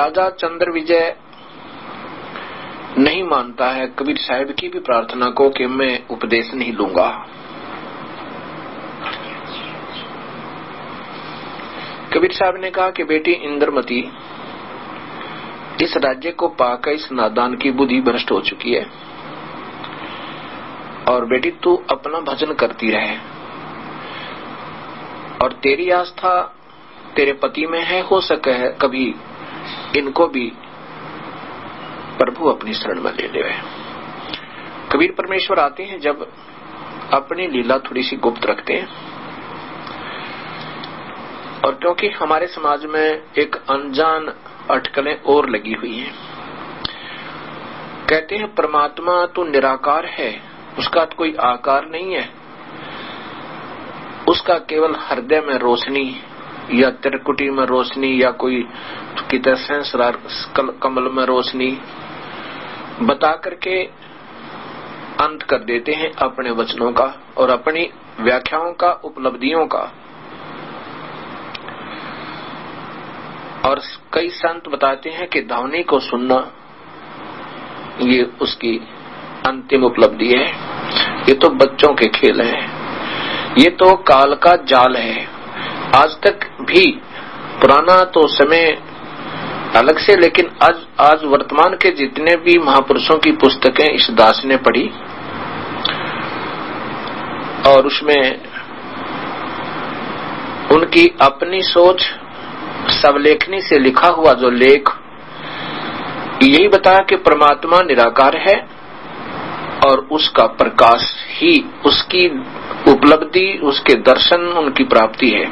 राजा चंद्र विजय नहीं मानता है कबीर साहब की भी प्रार्थना को कि मैं उपदेश नहीं लूंगा। कबीर साहब ने कहा कि बेटी इंद्रमती, इस राज्य को पाकर इस नादान की बुद्धि भ्रष्ट हो चुकी है और बेटी तू अपना भजन करती रहे और तेरी आस्था तेरे पति में है, हो सके है कभी इनको भी प्रभु अपनी शरण में ले ले। कबीर परमेश्वर आते हैं जब अपनी लीला थोड़ी सी गुप्त रखते हैं, और क्योंकि हमारे समाज में एक अनजान अटकलें और लगी हुई हैं। कहते हैं परमात्मा तो निराकार है, उसका तो कोई आकार नहीं है, उसका केवल हृदय में रोशनी या त्रिकुटी में रोशनी या कोई कितने सहस्रार कमल में रोशनी बता करके अंत कर देते हैं अपने वचनों का और अपनी व्याख्याओं का, उपलब्धियों का। और कई संत बताते हैं कि ध्वनि को सुनना ये उसकी अंतिम उपलब्धि है। ये तो बच्चों के खेल हैं, ये तो काल का जाल है। आज तक भी पुराना तो समय अलग से, लेकिन आज वर्तमान के जितने भी महापुरुषों की पुस्तकें इस दास ने पढ़ी और उसमें उनकी अपनी सोच सबलेखनी से लिखा हुआ जो लेख यही बताया कि परमात्मा निराकार है और उसका प्रकाश ही उसकी उपलब्धि, उसके दर्शन, उनकी प्राप्ति है।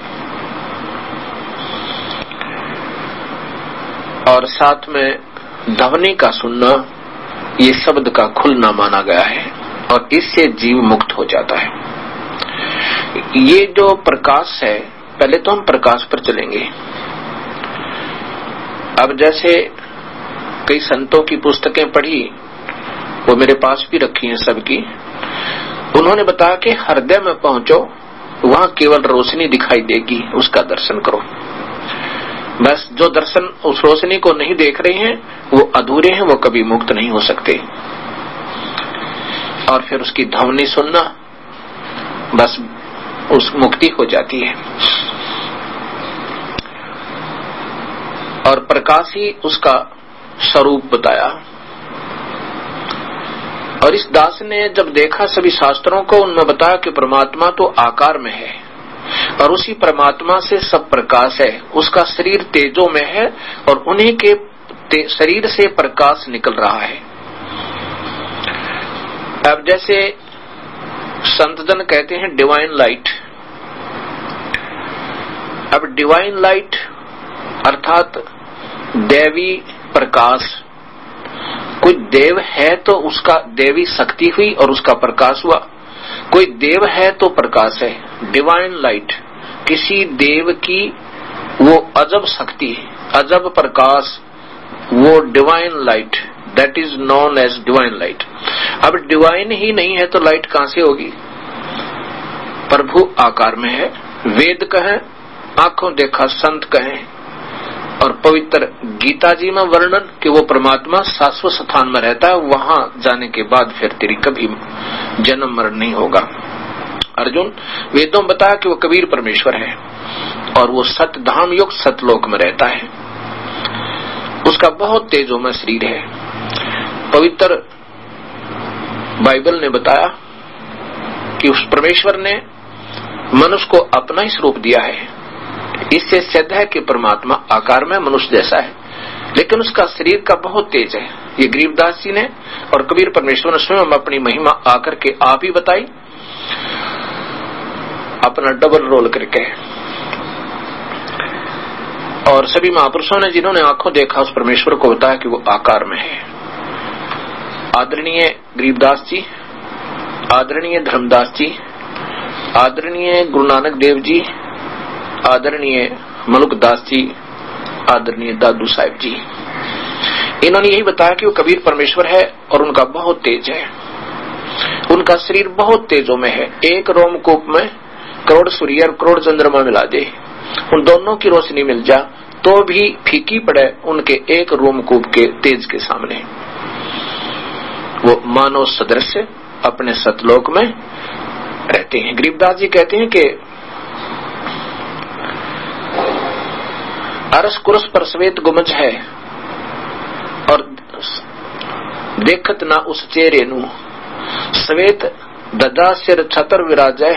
और साथ में ध्वनि का सुनना ये शब्द का खुलना माना गया है और इससे जीव मुक्त हो जाता है। ये जो प्रकाश है, पहले तो हम प्रकाश पर चलेंगे। अब जैसे कई संतों की पुस्तकें पढ़ी, वो मेरे पास भी रखी हैं सबकी। उन्होंने बताया कि हृदय में पहुंचो, वहां केवल रोशनी दिखाई देगी, उसका दर्शन करो। बस जो दर्शन उस रोशनी को नहीं देख रहे हैं वो अधूरे हैं, वो कभी मुक्त नहीं हो सकते। और फिर उसकी ध्वनि सुनना, बस उस मुक्ति हो जाती है। और प्रकाश ही उसका स्वरूप बताया। और इस दास ने जब देखा सभी शास्त्रों को, उनमें बताया कि परमात्मा तो आकार में है और उसी परमात्मा से सब प्रकाश है। उसका शरीर तेजों में है और उन्हीं के शरीर से प्रकाश निकल रहा है। अब जैसे संतजन कहते हैं डिवाइन लाइट। अब डिवाइन लाइट अर्थात दैवी प्रकाश। कोई देव है तो उसका देवी शक्ति हुई और उसका प्रकाश हुआ। कोई देव है तो प्रकाश है। डिवाइन लाइट, किसी देव की वो अजब शक्ति, अजब प्रकाश, वो divine light, that is known as divine light. अब डिवाइन ही नहीं है तो लाइट कहां से होगी? प्रभु आकार में है। वेद कहें, आंखों देखा संत कहें, और पवित्र गीता जी में वर्णन कि वो परमात्मा शाश्वत स्थान में रहता है, वहां जाने के बाद फिर तेरी कभी जन्म मरण नहीं होगा। अर्जुन, वेदों में बताया कि वो कबीर परमेश्वर है और वो सत धाम युक्त सतलोक में रहता है। उसका बहुत तेजोमय शरीर है। पवित्र बाइबल ने बताया कि उस परमेश्वर ने मनुष्य को अपना ही स्वरूप दिया है। इससे सिद्ध है कि परमात्मा आकार में मनुष्य जैसा है, लेकिन उसका शरीर का बहुत तेज है। ये गरीबदास जी ने और कबीर परमेश्वर ने स्वयं अपनी महिमा आकर के आप ही बताई, अपना डबल रोल करके। और सभी महापुरुषों ने जिन्होंने आंखों देखा उस परमेश्वर को बताया कि वो आकार में है। आदरणीय गरीबदास जी, आदरणीय धर्मदास जी, आदरणीय गुरु नानक देव जी, आदरणीय मलुकदास जी, आदरणीय दादू साहिब जी, इन्होंने यही बताया कि वो कबीर परमेश्वर है और उनका बहुत तेज है। उनका शरीर बहुत तेजों में है। एक रोमकूप में करोड़ सूर्य और करोड़ चंद्रमा मिला दे, उन दोनों की रोशनी मिल जा तो भी फीकी पड़े उनके एक रोमकूप के तेज के सामने। वो मानव सदृश अपने सतलोक में रहते हैं। गरीबदास जी कहते हैं कि अरस कुरस पर श्वेत गुमज है और देखत ना उस चेहरे नु, श्वेत ददा सिर छतर विराजय,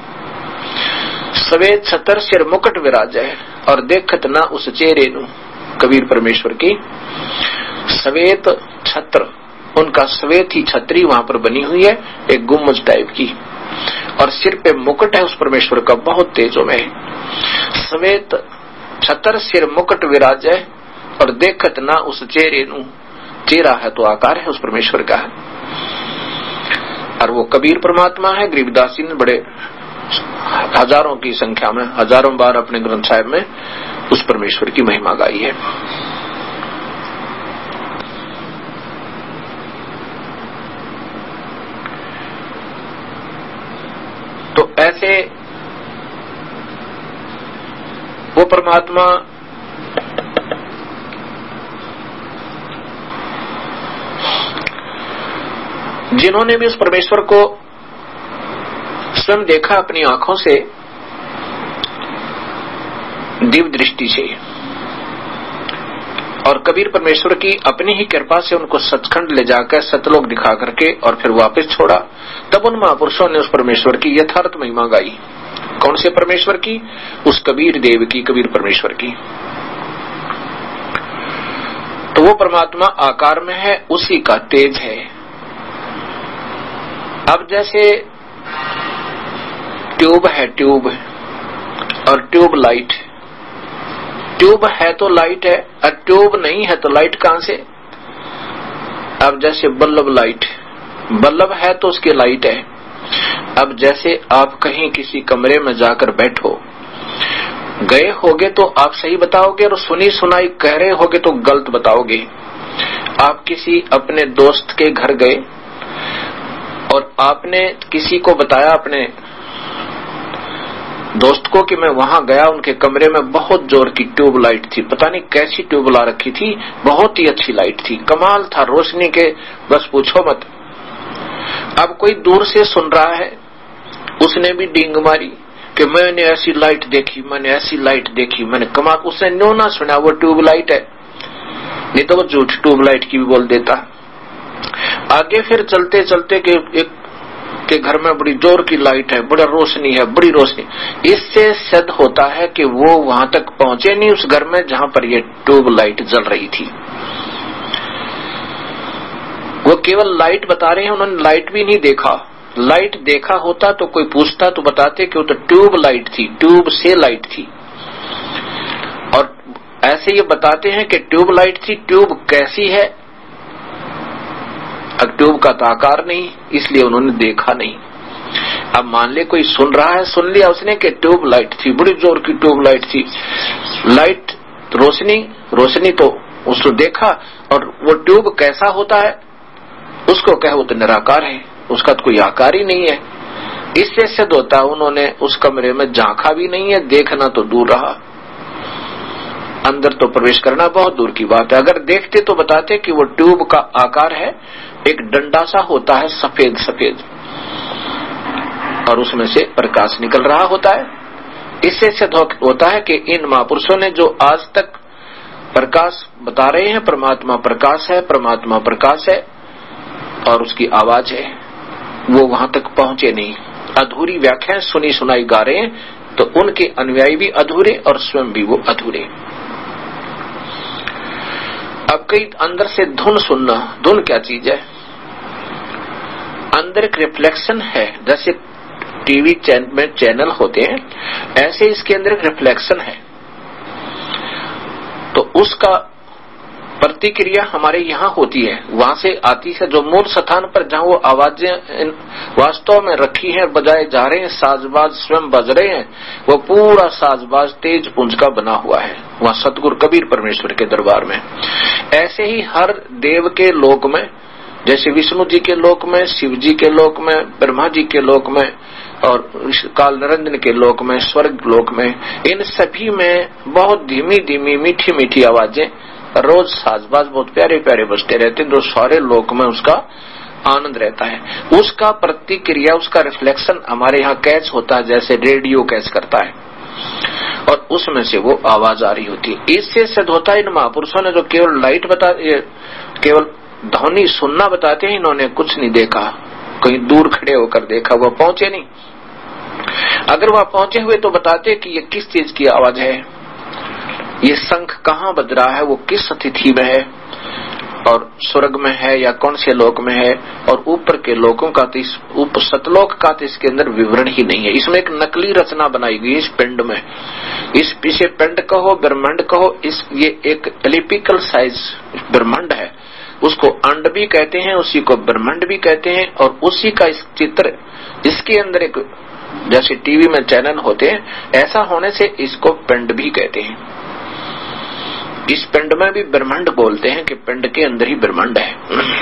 श्वेत छतर सिर मुकुट विराजय और देखत ना उस चेहरे नु। कबीर परमेश्वर की श्वेत छत्र, उनका श्वेत ही छतरी वहां पर बनी हुई है, एक गुम्बज टाइप की, और सिर पे मुकुट है उस परमेश्वर का, बहुत तेजोमय है। श्वेत छतर सिर मुकुट विराजय और देखत ना उस चेहरे नु। चेहरा है तो आकार है उस परमेश्वर का है, और वो कबीर परमात्मा है। गरीबदास जी ने बड़े हजारों की संख्या में, हजारों बार अपने ग्रंथ साहिब में उस परमेश्वर की महिमा गाई है। तो ऐसे वो परमात्मा जिन्होंने भी उस परमेश्वर को स्वयं देखा अपनी आंखों से, दिव्य दृष्टि से, और कबीर परमेश्वर की अपनी ही कृपा से उनको सचखंड ले जाकर सतलोक दिखा करके और फिर वापस छोड़ा, तब उन महापुरुषों ने उस परमेश्वर की यथार्थ महिमा गाई। कौन से परमेश्वर की? उस कबीर देव की, कबीर परमेश्वर की। तो वो परमात्मा आकार में है, उसी का तेज है। अब जैसे ट्यूब है, ट्यूब और ट्यूब लाइट, ट्यूब है तो लाइट है, और ट्यूब नहीं है तो लाइट कहां से? अब जैसे बल्ब लाइट, बल्ब है तो उसकी लाइट है। अब जैसे आप कहीं किसी कमरे में जाकर बैठो, गए होगे तो आप सही बताओगे और सुनी सुनाई कह रहे होगे तो गलत बताओगे। आप किसी अपने दोस्त के घर गए और आपने किसी को बताया, अपने दोस्त को, कि मैं वहां गया, उनके कमरे में बहुत जोर की ट्यूब लाइट थी, पता नहीं कैसी ट्यूब ला रखी थी, बहुत ही अच्छी लाइट थी, कमाल था रोशनी के, बस पूछो मत। अब कोई दूर से सुन रहा है, उसने भी डींग मारी कि मैंने ऐसी लाइट देखी, मैंने ऐसी लाइट देखी, मैंने कमाल। उसने न्यो ना सुना वो ट्यूब लाइट है, नहीं तो वो झूठ ट्यूब लाइट की भी बोल देता। आगे फिर चलते चलते के एक के घर में बड़ी जोर की लाइट है, बड़ा रोशनी है, बड़ी रोशनी। इससे सिद्ध होता है कि वो वहां तक पहुंचे नहीं उस घर में जहां पर ये ट्यूब लाइट जल रही थी। वो केवल लाइट बता रहे हैं, उन्होंने लाइट भी नहीं देखा। लाइट देखा होता तो कोई पूछता तो बताते कि वो तो ट्यूब लाइट थी, ट्यूब से लाइट थी। और ऐसे ये बताते हैं कि ट्यूब लाइट थी। ट्यूब कैसी है? अब ट्यूब का तो आकार नहीं, इसलिए उन्होंने देखा नहीं। अब मान ले कोई सुन रहा है, सुन लिया उसने कि ट्यूब लाइट थी, बड़ी जोर की ट्यूब लाइट थी। लाइट रोशनी, रोशनी तो उसको देखा, और वो ट्यूब कैसा होता है उसको कहे वो तो निराकार है, उसका तो कोई आकार ही नहीं है। इससे सिद्ध होता उन्होंने उस कमरे में झांका भी नहीं है, देखना तो दूर रहा, अंदर तो प्रवेश करना बहुत दूर की बात है। अगर देखते तो बताते कि वो ट्यूब का आकार है, एक डंडा सा होता है सफेद सफेद, और उसमें से प्रकाश निकल रहा होता है। इससे सिद्ध होता है कि इन महापुरुषों ने जो आज तक प्रकाश बता रहे हैं, परमात्मा प्रकाश है, परमात्मा प्रकाश है और उसकी आवाज है, वो वहां तक पहुंचे नहीं। अधूरी व्याख्याएं सुनी सुनाई गा रहे हैं, तो उनके अनुयायी भी अधूरे और स्वयं भी वो अधूरे। अब कई अंदर से धुन सुनना, धुन क्या चीज है? अंदर एक रिफ्लेक्शन है, जैसे टीवी में चैनल होते हैं, ऐसे इसके अंदर एक रिफ्लेक्शन है। तो उसका प्रतिक्रिया हमारे यहाँ होती है, वहां से आती है, जो मूल स्थान पर जहां वो आवाजें वास्तव में रखी हैं, बजाए जा रहे हैं, साजबाज स्वयं बज रहे हैं, वो पूरा साजबाज तेज पुंज का बना हुआ है वहां सतगुरु कबीर परमेश्वर के दरबार में। ऐसे ही हर देव के लोक में, जैसे विष्णु जी के लोक में, शिव जी के लोक में, ब्रह्मा जी के लोक में, और काल निरंजन के लोक में, स्वर्ग लोक में, इन सभी में बहुत धीमी धीमी मीठी मीठी आवाजें, रोज साजबाज बहुत प्यारे प्यारे बजते रहते हैं, जो सारे लोक में उसका आनंद रहता है। उसका प्रतिक्रिया, उसका रिफ्लेक्शन हमारे यहाँ कैच होता है, जैसे रेडियो कैच करता है, और उसमें से वो आवाज आ रही होती है। इससे सिद्ध होता है इन महापुरुषों ने जो केवल लाइट बता, केवल ध्वनि सुनना बताते हैं, इन्होंने कुछ नहीं देखा, कहीं दूर खड़े होकर देखा, वह पहुंचे नहीं। अगर वह पहुंचे हुए तो बताते कि ये किस चीज की आवाज है, ये शंख कहाँ बज रहा है, वो किस तिथि में है, और स्वर्ग में है या कौन से लोक में है, और ऊपर के लोकों का तो, ऊपर सतलोक का तो इसके अंदर विवरण ही नहीं है। इसमें एक नकली रचना बनाई गई इस पिंड में, इस पीछे पिंड कहो, ब्रह्मांड कहो, इस ये एक एलिपिकल साइज ब्रह्मांड है, उसको अंड भी कहते हैं, उसी को ब्रह्मांड भी कहते हैं, और उसी का इस चित्र, इसके अंदर एक जैसे टीवी में चैनल होते हैं, ऐसा होने से इसको पिंड भी कहते हैं। इस पिंड में भी ब्रह्मांड बोलते हैं कि पिंड के अंदर ही ब्रह्मांड है।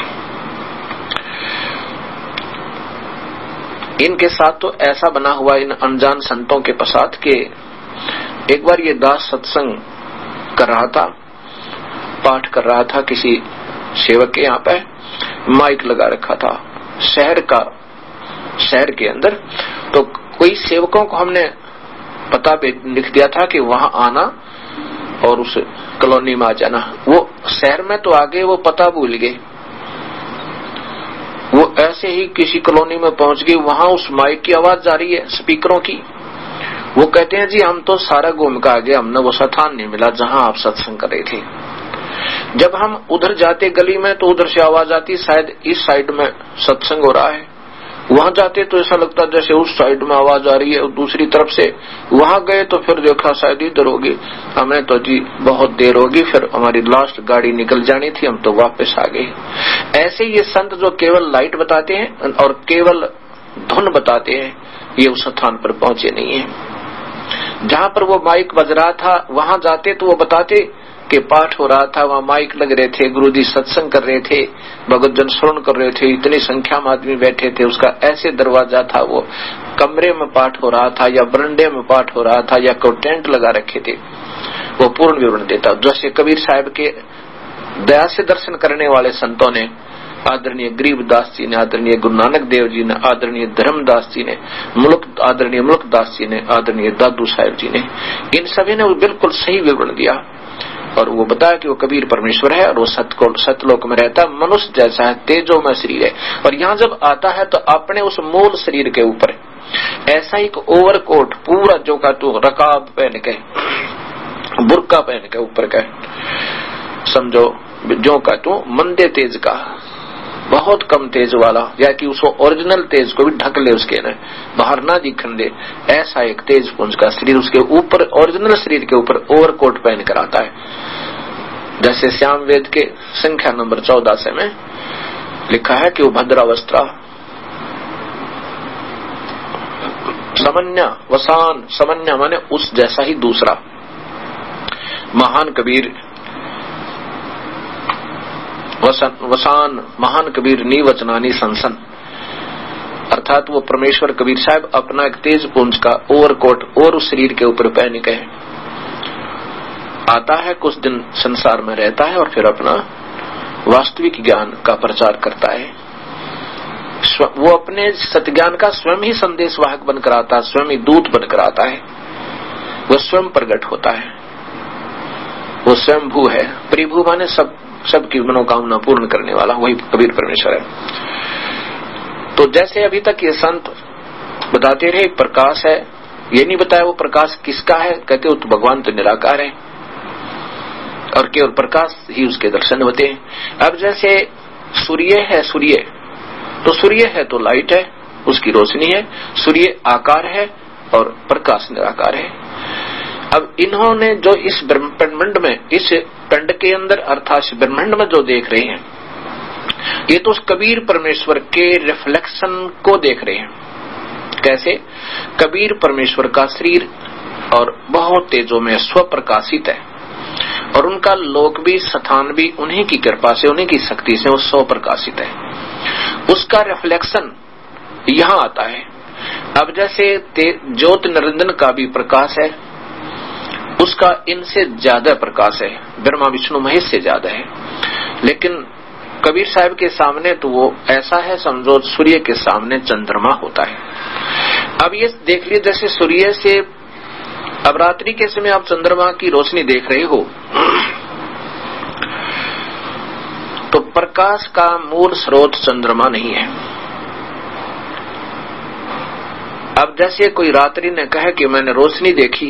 इनके साथ तो ऐसा बना हुआ इन अनजान संतों के पश्चात के एक बार ये दास सत्संग कर रहा था, पाठ कर रहा था किसी सेवक के यहाँ पे, माइक लगा रखा था शहर के अंदर। तो कोई सेवकों को हमने पता लिख दिया था कि वहां आना और उस कॉलोनी में आ जाना। वो शहर में तो आगे वो पता भूल गए, वो ऐसे ही किसी कॉलोनी में पहुंच गए, वहां उस माइक की आवाज जा रही है, स्पीकरों की। वो कहते हैं जी हम तो सारा घूम के आ गए, हमने वो स्थान नहीं मिला जहां आप सत्संग कर रहे थे। जब हम उधर जाते गली में तो उधर से आवाज आती शायद इस साइड में सत्संग हो रहा है, वहां जाते तो ऐसा लगता जैसे उस साइड में आवाज आ रही है दूसरी तरफ से। वहां गए तो फिर देखा शायद इधर होगी, हमें तो जी बहुत देर होगी, फिर हमारी लास्ट गाड़ी निकल जानी थी, हम तो वापस आ गए। ऐसे ये संत जो केवल लाइट बताते हैं और केवल धुन बताते हैं, ये उस स्थान पर पहुंचे नहीं है। जहां पर वो माइक बज रहा था वहां जाते तो वो बताते कि पाठ हो रहा था, वहां माइक लग रहे थे, गुरुजी सत्संग कर रहे थे, भगत जन श्रवण कर रहे थे, इतनी संख्या में आदमी बैठे थे, उसका ऐसे दरवाजा था, वो कमरे में पाठ हो रहा था या बरंडे में पाठ हो रहा था या कोई टेंट लगा रखे थे, वो पूर्ण विवरण देता। जैसे कबीर साहब के दया से दर्शन करने वाले संतों ने, आदरणीय गरीबदास जी ने, आदरणीय गुरु नानक देव जी ने, आदरणीय धर्मदास जी ने, आदरणीय मुल्कदास जी ने, आदरणीय दादू साहब जी ने, इन सभी ने बिल्कुल सही विवरण दिया और वो बताया कि वो कबीर परमेश्वर है और वो सतलोक में रहता है, मनुष्य जैसा है, तेजो में शरीर है। और यहाँ जब आता है तो अपने उस मूल शरीर के ऊपर ऐसा ही ओवरकोट पूरा जो का तू रकाब पहन के, बुर्का पहन के ऊपर का समझो, जो का तू मंदे तेज का, बहुत कम तेज वाला, या कि उसको ओरिजिनल तेज को भी ढक ले, उसके न बाहर ना दिखन दे, ऐसा एक तेज पुंज का शरीर उसके ऊपर, ओरिजिनल शरीर के ऊपर ओवरकोट पहन कर आता है। जैसे श्याम वेद के संख्या नंबर 14 में लिखा है कि वो भद्रावस्त्रा समन्या वसान, समन्या माने उस जैसा ही दूसरा। महान कबीर वसान, महान कबीर नी वचनानी संसन, अर्थात वो परमेश्वर कबीर साहब अपना एक तेज पुंज का ओवरकोट और उस शरीर के ऊपर पहन के आता है, कुछ दिन संसार में रहता है और फिर अपना वास्तविक ज्ञान का प्रचार करता है। वो अपने सत्य का स्वयं ही संदेश वाहक बनकर आता है, स्वयं ही दूत बनकर आता है, वो स्वयं प्रकट होता है, वो स्वयं भू है। परिभू माने सबकी मनोकामना पूर्ण करने वाला, वही कबीर परमेश्वर है। तो जैसे अभी तक ये संत बताते रहे प्रकाश है, ये नहीं बताया वो प्रकाश किसका है, कहते हो तो भगवान तो निराकार है और केवल प्रकाश ही उसके दर्शन होते हैं। अब जैसे सूर्य है, सूर्य तो सूर्य है तो लाइट है, उसकी रोशनी है, सूर्य आकार है और प्रकाश निराकार है। अब इन्होंने जो इस ब्रह्मांड में, इस पिंड के अंदर अर्थात ब्रह्मांड में जो देख रहे हैं, ये तो उस कबीर परमेश्वर के रिफ्लेक्शन को देख रहे हैं। कैसे? कबीर परमेश्वर का शरीर और बहुत तेजों में स्वप्रकाशित है और उनका लोक भी, स्थान भी उन्हीं की कृपा से, उन्हीं की शक्ति से वो स्वप्रकाशित है। उसका रिफ्लेक्शन यहाँ आता है अब जैसे ज्योत निरंजन का भी प्रकाश है, उसका इनसे ज्यादा प्रकाश है, ब्रह्मा विष्णु महेश से ज्यादा है। लेकिन कबीर साहब के सामने तो वो ऐसा है, समझो सूर्य के सामने चंद्रमा होता है। अब ये देख लिए, जैसे सूर्य से अब रात्रि के समय आप चंद्रमा की रोशनी देख रहे हो, तो प्रकाश का मूल स्रोत चंद्रमा नहीं है। अब जैसे कोई रात्रि ने कहे कि मैंने रोशनी देखी,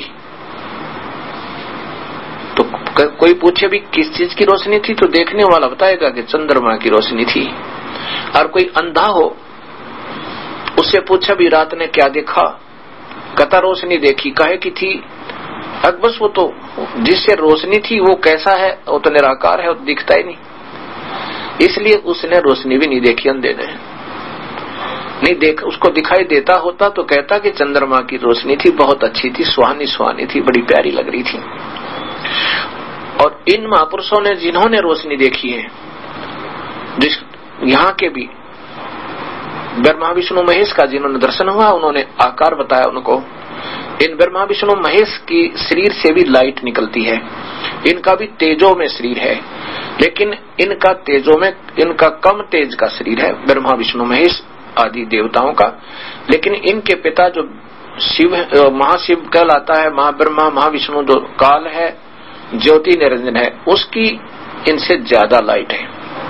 तो कोई पूछे भी किस चीज की रोशनी थी, तो देखने वाला बताएगा कि चंद्रमा की रोशनी थी। और कोई अंधा हो, उससे पूछा भी रात ने क्या देखा, कहता रोशनी देखी, काहे की थी, अब बस वो तो जिससे रोशनी थी वो कैसा है, वो तो निराकार है, वो दिखता ही नहीं, इसलिए उसने रोशनी भी नहीं देखी, अंधे ने नहीं देख, उसको दिखाई देता होता तो कहता कि चंद्रमा की रोशनी थी, बहुत अच्छी थी, सुहानी सुहानी थी, बड़ी प्यारी लग रही थी। और इन महापुरुषों ने जिन्होंने रोशनी देखी है, जिस यहाँ के भी ब्रह्मा विष्णु महेश का जिन्होंने दर्शन हुआ, उन्होंने आकार बताया उनको। इन ब्रह्मा विष्णु महेश की शरीर से भी लाइट निकलती है, इनका भी तेजो में शरीर है, लेकिन इनका तेजो में इनका कम तेज का शरीर है ब्रह्मा विष्णु महेश आदि देवताओं का। लेकिन इनके पिता जो शिव महाशिव कहलाता है, महाब्रह्मा महाविष्णु जो काल है, ज्योति निरंजन है, उसकी इनसे ज्यादा लाइट है।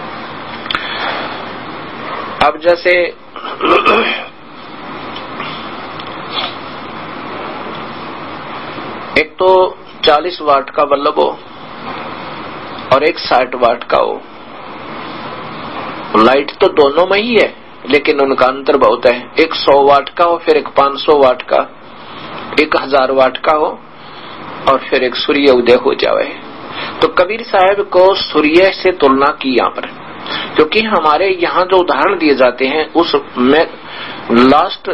अब जैसे एक तो 40 वाट का बल्ब हो और एक 60 वाट का हो, लाइट तो दोनों में ही है, लेकिन उनका अंतर बहुत है। एक 100 वाट का हो, फिर एक 500 वाट का, एक 1000 वाट का हो, और फिर एक सूर्य उदय हो जावे। तो कबीर साहब को सूर्य से तुलना की यहाँ पर, क्योंकि हमारे यहाँ जो उदाहरण दिए जाते हैं उसमें लास्ट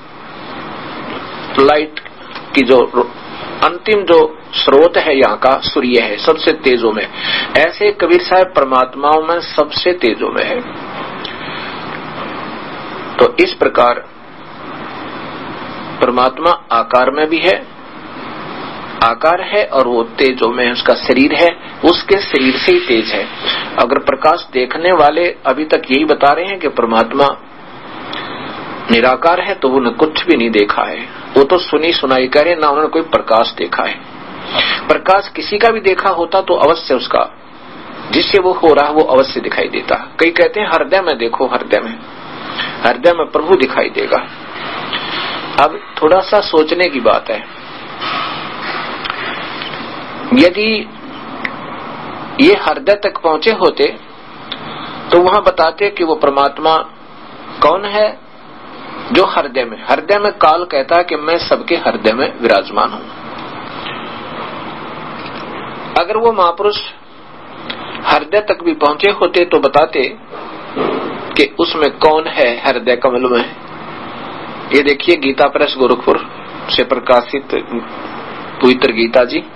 लाइट की जो अंतिम जो स्रोत है यहाँ का सूर्य है, सबसे तेजों में। ऐसे कबीर साहब परमात्माओं में सबसे तेजों में है। तो इस प्रकार परमात्मा आकार में भी है, आकार है, और वो तेजों में उसका शरीर है, उसके शरीर से ही तेज है। अगर प्रकाश देखने वाले अभी तक यही बता रहे हैं कि परमात्मा निराकार है, तो उन्होंने कुछ भी नहीं देखा है, वो तो सुनी सुनाई कह रहे, ना उन्होंने कोई प्रकाश देखा है। प्रकाश किसी का भी देखा होता तो अवश्य उसका जिससे वो हो रहा है वो अवश्य दिखाई देता। कई कहते हैं हृदय में देखो, हृदय में प्रभु दिखाई देगा। अब थोड़ा सा सोचने की बात है, यदि ये हृदय तक पहुंचे होते तो वहां बताते कि वो परमात्मा कौन है जो हृदय में काल कहता है कि मैं सबके हृदय में विराजमान हूं। अगर वो महापुरुष हृदय तक भी पहुंचे होते तो बताते कि उसमें कौन है हृदय कमल में। ये देखिए गीता प्रेस गोरखपुर से प्रकाशित पवित्र गीता जी,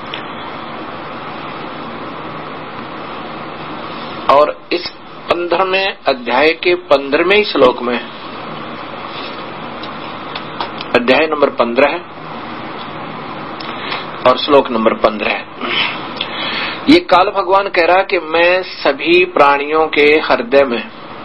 और इस 15वें अध्याय के 15वें श्लोक में, अध्याय नंबर 15 है और श्लोक नंबर 15 है। ये काल भगवान कह रहा है कि मैं सभी प्राणियों के हृदय में,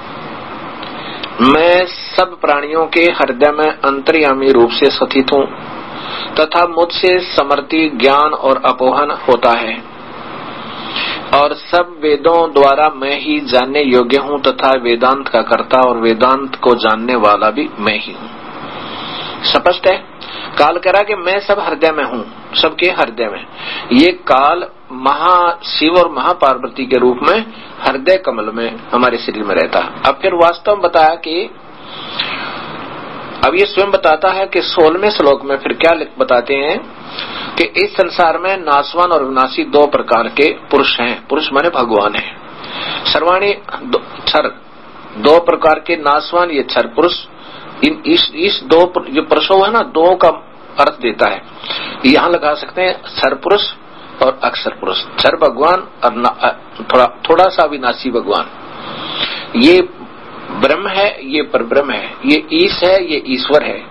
मैं सब प्राणियों के हृदय में अंतर्यामी रूप से स्थित हूं तथा मुझसे समर्ति ज्ञान और अपोहन होता है, और सब वेदों द्वारा मैं ही जानने योग्य हूं तथा वेदांत का कर्ता और वेदांत को जानने वाला भी मैं ही हूं। स्पष्ट है। काल कह रहा कि मैं सब हृदय में हूं, सबके हृदय में। ये काल महाशिव और महापार्वती के रूप में हृदय कमल में हमारे शरीर में रहता है। अब फिर वास्तव में बताया कि अब ये स्वयं बताता है कि 16वें श्लोक में फिर क्या बताते हैं कि इस संसार में नाशवान और विनाशी 2 प्रकार के पुरुष हैं। पुरुष माने भगवान है। सर्वाणी क्षर 2 प्रकार के नाशवान, ये क्षर पुरुष। इस 2 जो पुरुषों है ना, 2 का अर्थ देता है। यहाँ लगा सकते हैं क्षर पुरुष और अक्षर पुरुष। क्षर भगवान और थोड़ा सा विनाशी भगवान। ये ब्रह्म है, ये परब्रह्म है, ये ईश है, ये ईश्वर है।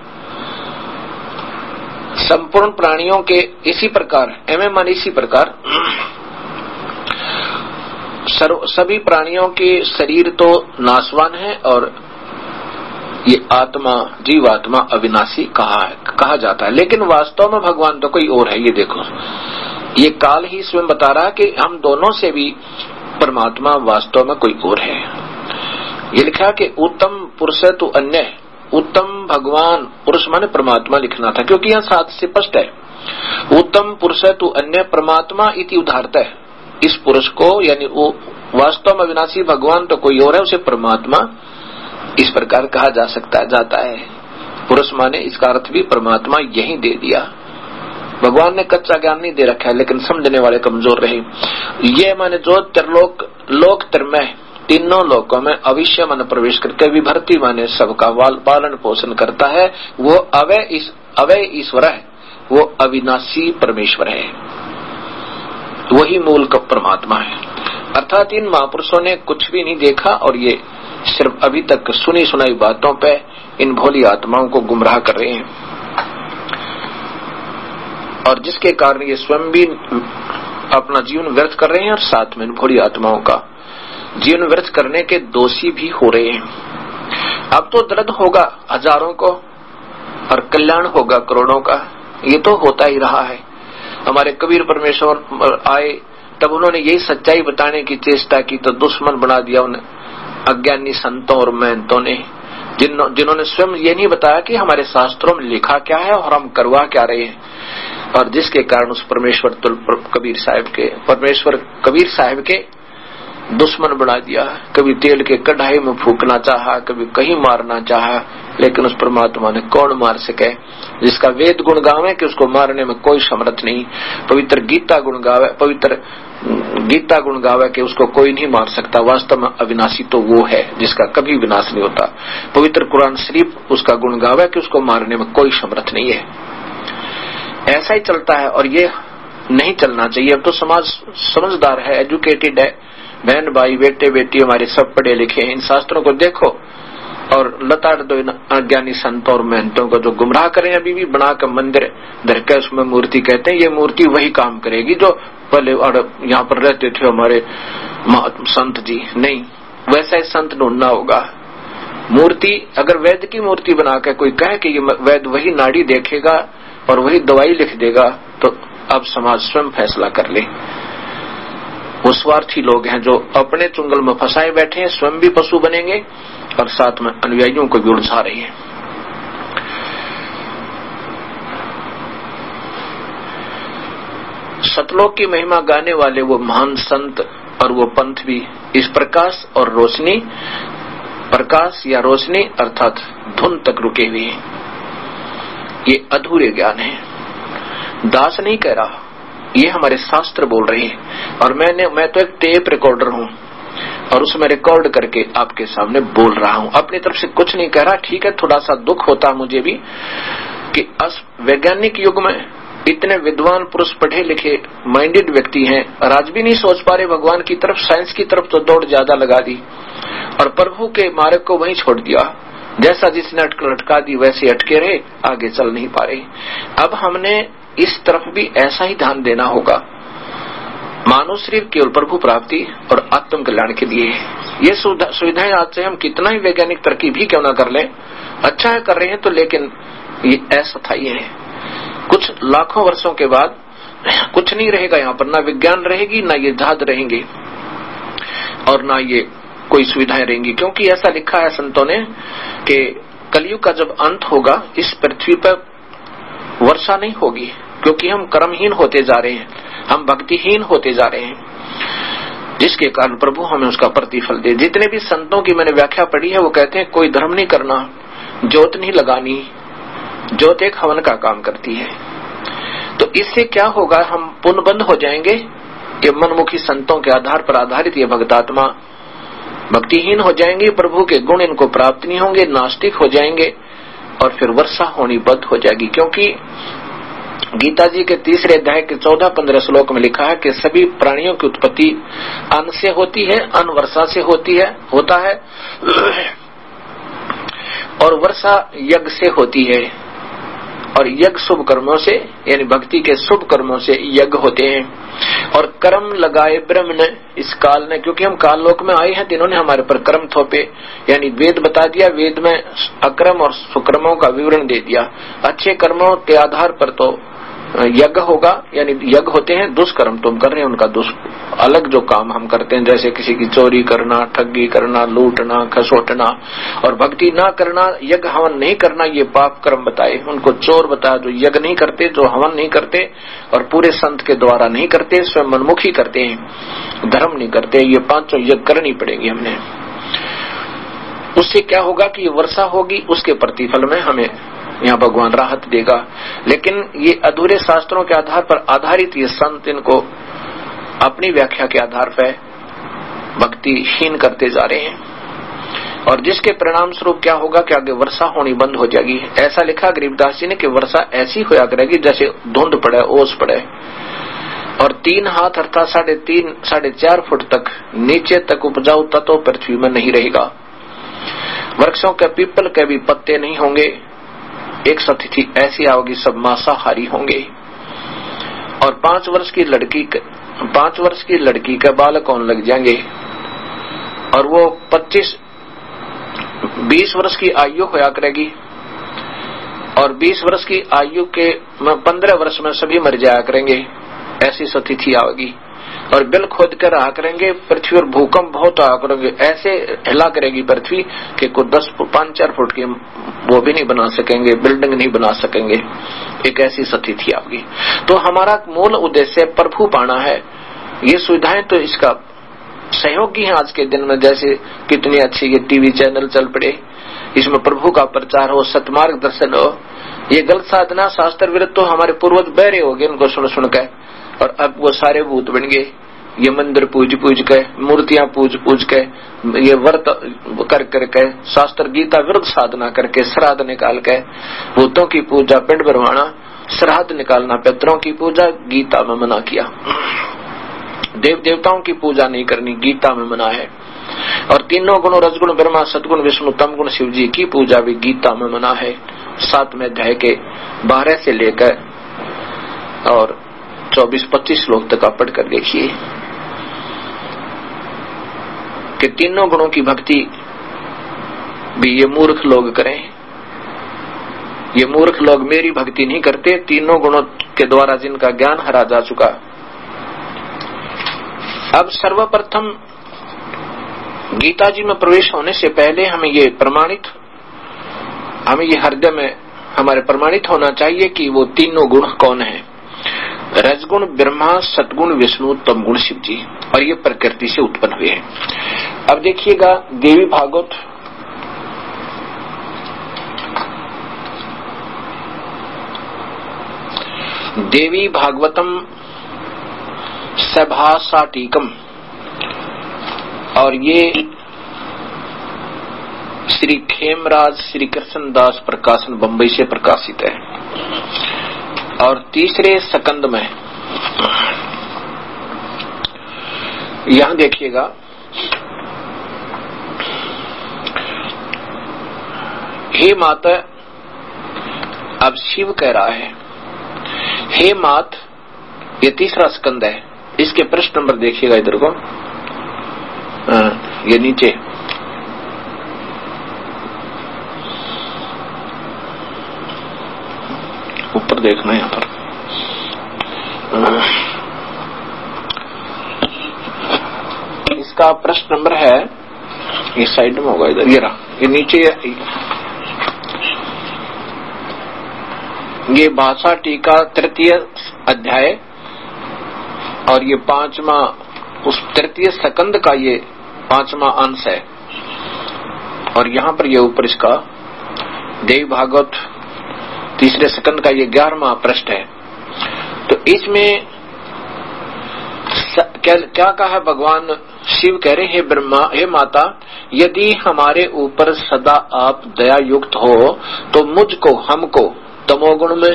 संपूर्ण प्राणियों के इसी प्रकार एवं इसी प्रकार सभी प्राणियों के शरीर तो नाशवान है और ये आत्मा, जीवात्मा अविनाशी कहा जाता है। लेकिन वास्तव में भगवान तो कोई और है। ये देखो, ये काल ही स्वयं बता रहा है कि हम दोनों से भी परमात्मा वास्तव में कोई और है। ये लिखा कि उत्तम पुरुष तो अन्य, उत्तम भगवान, पुरुष माने परमात्मा लिखना था, क्योंकि यहाँ साथ से स्पष्ट है। उत्तम पुरुष तो अन्य परमात्मा इति उदाहरता है। इस पुरुष को यानी वो वास्तव में अविनाशी भगवान तो कोई और है, उसे परमात्मा इस प्रकार कहा जा सकता जाता है। पुरुष माने इसका अर्थ भी परमात्मा यही दे दिया। भगवान ने कच्चा ज्ञान नहीं दे रखा है, लेकिन समझने वाले कमजोर रहे। ये माने जो त्रिलोक, लोक त्रयमय, तीनों लोकों में अविश्य मन प्रवेश करके विभर्ती माने सबका पालन पोषण करता है, वो अवय ईश्वर है, वो अविनाशी परमेश्वर है, वही मूल का परमात्मा है। अर्थात इन महापुरुषों ने कुछ भी नहीं देखा और ये सिर्फ अभी तक सुनी सुनाई बातों पे इन भोली आत्माओं को गुमराह कर रहे हैं, और जिसके कारण ये स्वयं भी अपना जीवन व्यर्थ कर रहे हैं और साथ में इन भोली आत्माओं का जीवन व्यर्थ करने के दोषी भी हो रहे हैं। अब तो दर्द होगा हजारों को और कल्याण होगा करोड़ों का, ये तो होता ही रहा है। हमारे कबीर परमेश्वर आए तब उन्होंने यही सच्चाई बताने की चेष्टा की, तो दुश्मन बना दिया उन्हें अज्ञानी संतों और महंतों ने, जिन्होंने स्वयं ये नहीं बताया कि हमारे शास्त्रों में लिखा क्या है और हम करवा क्या रहे हैं, और जिसके कारण उस परमेश्वर कबीर साहब के दुश्मन बना दिया। कभी तेल के कढ़ाई में फूकना चाहा, कभी कहीं मारना चाहा, लेकिन उस परमात्मा ने कौन मार सके। जिसका वेद गुण गावे कि उसको मारने में कोई समर्थ नहीं, पवित्र गीता गुण गावे कि उसको कोई नहीं मार सकता। वास्तव में अविनाशी तो वो है जिसका कभी विनाश नहीं होता। पवित्र कुरान शरीफ उसका गुण गावे कि उसको मारने में कोई समर्थ नहीं है। ऐसा ही चलता है और ये नहीं चलना चाहिए। अब तो समाज समझदार है, एजुकेटेड है, बहन भाई बेटे बेटी हमारे सब पढ़े लिखे हैं। इन शास्त्रों को देखो और लताड़ दो अज्ञानी संतों और महंतों को जो गुमराह करें। अभी भी बनाकर मंदिर धर के उसमें मूर्ति कहते हैं, ये मूर्ति वही काम करेगी जो पहले यहाँ पर रहते थे हमारे संत जी। नहीं, वैसा ही संत ढूंढना होगा। मूर्ति अगर वैद्य की मूर्ति बनाकर कोई कहे कि ये वैद्य वही नाड़ी देखेगा और वही दवाई लिख देगा, तो अब समाज स्वयं फैसला कर ले। वो स्वार्थी लोग हैं जो अपने चुंगल में फंसाए बैठे हैं, स्वयं भी पशु बनेंगे और साथ में अनुयायियों को भी उलझा रहे हैं। सतलोक की महिमा गाने वाले वो महान संत और वो पंथ भी इस प्रकाश और रोशनी, प्रकाश या रोशनी अर्थात धुन तक रुके हुए हैं। ये अधूरे ज्ञान है। दास नहीं कह रहा, ये हमारे शास्त्र बोल रहे हैं। और मैं तो एक टेप रिकॉर्डर हूं और उसमें रिकॉर्ड करके आपके सामने बोल रहा हूं, अपनी तरफ से कुछ नहीं कह रहा। ठीक है, थोड़ा सा दुख होता मुझे भी कि वैज्ञानिक युग में इतने विद्वान पुरुष, पढ़े लिखे माइंडेड व्यक्ति हैं और आज भी नहीं सोच पा रहे भगवान की तरफ। साइंस की तरफ तो दौड़ ज्यादा लगा दी और प्रभु के मार्ग को वहीं छोड़ दिया। जैसा जिसने अटका दी वैसे अटके रहे, आगे चल नहीं पा रहे। अब हमने इस तरफ भी ऐसा ही ध्यान देना होगा। मानव शरीर केवल प्रभु प्राप्ति और आत्म कल्याण के लिए है। ये सुविधाएं आज से हम कितना ही वैज्ञानिक तरक्की भी क्यों ना कर लें, अच्छा है कर रहे हैं तो, लेकिन ये अस्थायी है। कुछ लाखों वर्षों के बाद कुछ नहीं रहेगा यहाँ पर, ना विज्ञान रहेगी, ना ये जहाज रहेंगे और ना ये कोई सुविधाएं रहेंगी। क्योंकि ऐसा लिखा है संतों ने कि कलयुग का जब अंत होगा इस पृथ्वी पर वर्षा नहीं होगी, क्योंकि हम कर्महीन होते जा रहे हैं, हम भक्तिहीन होते जा रहे हैं, जिसके कारण प्रभु हमें उसका प्रतिफल दे। जितने भी संतों की मैंने व्याख्या पढ़ी है वो कहते हैं कोई धर्म नहीं करना, जोत नहीं लगानी, जोत एक हवन का काम करती है। तो इससे क्या होगा, हम पुण्यबंध हो जाएंगे कि मनमुखी संतों के आधार पर आधारित ये भक्तात्मा भक्तिहीन हो जाएंगे, प्रभु के गुण इनको प्राप्त नहीं होंगे, नास्तिक हो जाएंगे और फिर वर्षा होनी बंद हो जाएगी। क्योंकि गीता जी के 3 अध्याय के 14-15 श्लोक में लिखा है कि सभी प्राणियों की उत्पत्ति अन्न से होती है, अन्न वर्षा से होता है और वर्षा यज्ञ से होती है, और यज्ञ शुभ कर्मों से, यानी भक्ति के शुभ कर्मों से यज्ञ होते हैं। और कर्म लगाए ब्रह्म ने इस काल ने, क्योंकि हम काल लोक में आए हैं तो इन्होंने हमारे पर कर्म थोपे, यानी वेद बता दिया, वेद में अकर्म और सुकर्मों का विवरण दे दिया। अच्छे कर्मों के आधार पर तो यज्ञ होगा, यानी यज्ञ होते हैं। दुष्कर्म तुम कर रहे हैं, उनका अलग जो काम हम करते हैं, जैसे किसी की चोरी करना, ठगी करना, लूटना, खसोटना, और भक्ति ना करना, यज्ञ हवन नहीं करना, ये पाप कर्म बताए। उनको चोर बताया जो यज्ञ नहीं करते, जो हवन नहीं करते और पूरे संत के द्वारा नहीं करते, स्वयं मनमुखी करते हैं, धर्म नहीं करते। ये पांचों यज्ञ करनी पड़ेगी हमने। उससे क्या होगा कि वर्षा होगी, उसके प्रतिफल में हमें यहाँ भगवान राहत देगा। लेकिन ये अधूरे शास्त्रों के आधार पर आधारित ये संत इनको अपनी व्याख्या के आधार पर भक्तिहीन करते जा रहे हैं, और जिसके परिणाम स्वरूप क्या होगा कि आगे वर्षा होनी बंद हो जाएगी। ऐसा लिखा गरीबदास जी ने कि वर्षा ऐसी होया करेगी जैसे धुंध पड़े, ओस पड़े, और 3 हाथ अर्थात 3.5 साढ़े 4 फुट तक नीचे तक उपजाऊ तत्व पृथ्वी में नहीं रहेगा। वृक्षों के, पीपल के भी पत्ते नहीं होंगे। एक स्थिति ऐसी आओगी, सब मांसाहारी होंगे। और 5 वर्ष की लड़की के बाल कौन लग जाएंगे, और वो 20 वर्ष की आयु होया करेगी, और 20 वर्ष की आयु के 15 वर्ष में सभी मर जाया करेंगे। ऐसी स्थिति आएगी। और बिल खोद कर रहा करेंगे पृथ्वी, और भूकंप बहुत आया करेंगे, ऐसे हिला करेगी पृथ्वी कि कोई 5-4 फुट की वो भी नहीं बना सकेंगे, बिल्डिंग नहीं बना सकेंगे। एक ऐसी स्थिति आएगी। तो हमारा मूल उद्देश्य प्रभु पाना है। ये सुविधाएं तो इसका सहयोगी है आज के दिन में, जैसे कितनी अच्छी ये टीवी चैनल चल पड़े, इसमें प्रभु का प्रचार हो, सतमार्ग दर्शन हो। ये गलत साधना शास्त्र विरुद्ध तो हमारे पूर्वज बहरे हो गए इनको सुन सुन के, और अब वो सारे भूत बन गए। ये मंदिर पूज के, मूर्तियां पूज के, ये व्रत कर करके, शास्त्र गीता विरुद्ध साधना करके, श्राद्ध निकाल के, भूतों की पूजा पिंड भरवाना, श्राद्ध निकालना, पितरों की पूजा गीता में मना किया। देव देवताओं की पूजा नहीं करनी, गीता में मना है। और तीनों गुणों रजगुण ब्रह्मा, सदगुण विष्णु, तम गुण शिव जी की पूजा भी गीता में मना है। 7वें अध्याय के 12 से लेकर और 24-25 श्लोक तक आप पढ़ कर देखिए कि तीनों गुणों की भक्ति भी ये मूर्ख लोग करें। ये मूर्ख लोग मेरी भक्ति नहीं करते, तीनों गुणों के द्वारा जिनका ज्ञान हरा जा चुका। अब सर्वप्रथम गीता जी में प्रवेश होने से पहले हमें ये हृदय में हमारे प्रमाणित होना चाहिए कि वो तीनों गुण कौन है। रजगुण ब्रह्मा, सतगुण विष्णु, तम गुण शिव जी, और ये प्रकृति से उत्पन्न हुए हैं। अब देखिएगा देवी भागवत देवी भागवतम सभासाटीकम, और ये श्री खेमराज श्री कृष्णदास प्रकाशन बंबई से प्रकाशित है। और तीसरे स्कंद में यहां देखिएगा, हे माता, अब शिव कह रहा है, हे मात, ये तीसरा स्कंद है। इसके पृष्ठ नंबर देखिएगा इधर को, ये नीचे ऊपर देखना है, यहाँ पर इसका प्रश्न नंबर है, इस साइड में होगा, इधर ये रहा, ये नीचे ये भाषा टीका 3य अध्याय, और ये 5वां उस 3य स्कंद का ये 5वां अंश है। और यहाँ पर ये ऊपर इसका देव भागवत तीसरे स्कंद का ये 11वां पृष्ठ है। तो इसमें क्या कहा है भगवान शिव कह रहे, हे ब्रह्मा, हे माता, यदि हमारे ऊपर सदा आप दया युक्त हो तो मुझको, हमको तमोगुण में।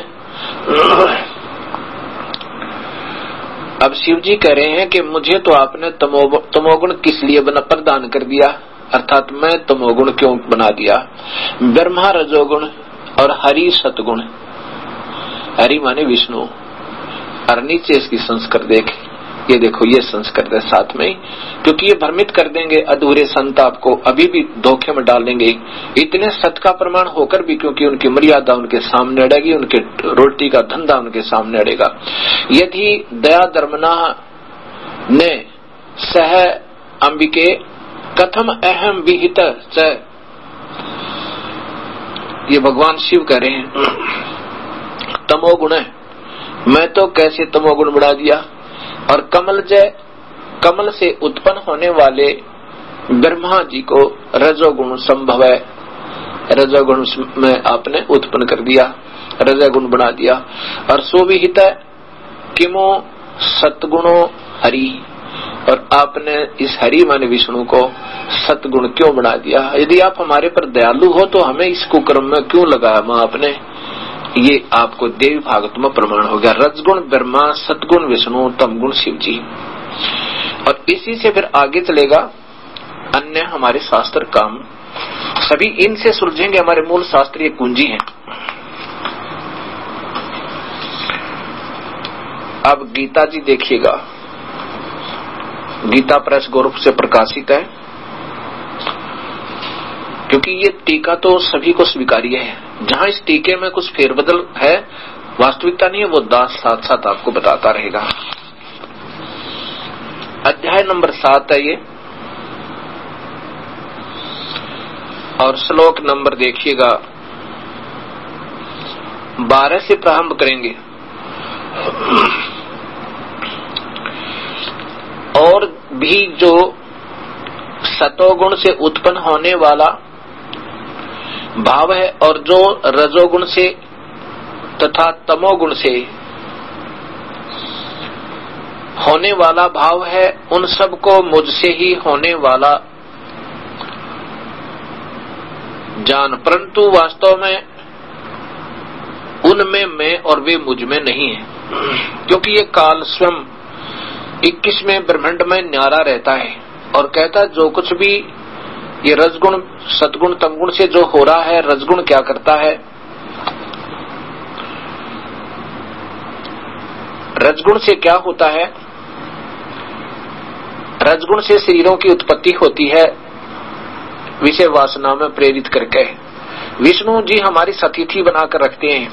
अब शिव जी कह रहे हैं कि मुझे तो आपने तमोगुण किस लिए प्रदान कर दिया। अर्थात मैं तमोगुण क्यों बना दिया। ब्रह्मा रजोगुण और हरि सतगुण, हरि माने विष्णु, और नीचे इसकी संस्कृत देख, ये देखो ये संस्कृत है साथ में, क्योंकि ये भ्रमित कर देंगे अधूरे संत, आपको अभी भी धोखे में डाल देंगे। इतने सत का प्रमाण होकर भी, क्योंकि उनकी मर्यादा उनके सामने अड़ेगी, उनके रोटी का धंधा उनके सामने अड़ेगा। यदि दया धर्मना ने सह अंबिके कथम अहम विहित च, ये भगवान शिव कह रहे हैं तमोगुण है, मैं तो कैसे तमोगुण बढ़ा दिया। और कमल से उत्पन्न होने वाले ब्रह्मा जी को रजोगुण संभव है, रजोगुण में आपने उत्पन्न कर दिया, रजोगुण बना दिया। और सुविहित किमो सतगुणो हरि, और आपने इस हरि माने विष्णु को सतगुण क्यों बना दिया। यदि आप हमारे पर दयालु हो तो हमें इस कुकर्म में क्यों लगाया मां आपने। ये आपको देवी भागवत में प्रमाण हो गया। रजगुण ब्रह्मा, सतगुण विष्णु, तमगुण शिव जी। और इसी से फिर आगे चलेगा अन्य हमारे शास्त्र काम, सभी इनसे सुलझेंगे। हमारे मूल शास्त्र ये कुंजी है। अब गीता जी देखिएगा, गीता प्रेस गोरख से प्रकाशित है, क्योंकि ये टीका तो सभी को स्वीकार्य है। जहां इस टीके में कुछ फेरबदल है, वास्तविकता नहीं है, वो दास साथ साथ आपको बताता रहेगा। अध्याय नंबर 7 है ये, और श्लोक नंबर देखिएगा 12 से प्रारंभ करेंगे। और भी जो सतोगुण से उत्पन्न होने वाला भाव है और जो रजोगुण से तथा तमोगुण से होने वाला भाव है, उन सब को मुझसे ही होने वाला जान, परंतु वास्तव में उनमें मैं और वे मुझ में नहीं है। क्योंकि ये काल स्वयं 21वें ब्रह्मांड में न्यारा रहता है और कहता जो कुछ भी ये रजगुण सतगुण तमगुण से जो हो रहा है, रजगुण क्या करता है, रजगुण से क्या होता है। रजगुण से शरीरों की उत्पत्ति होती है विषय वासना में प्रेरित करके। विष्णु जी हमारी सतिथि बनाकर रखते हैं,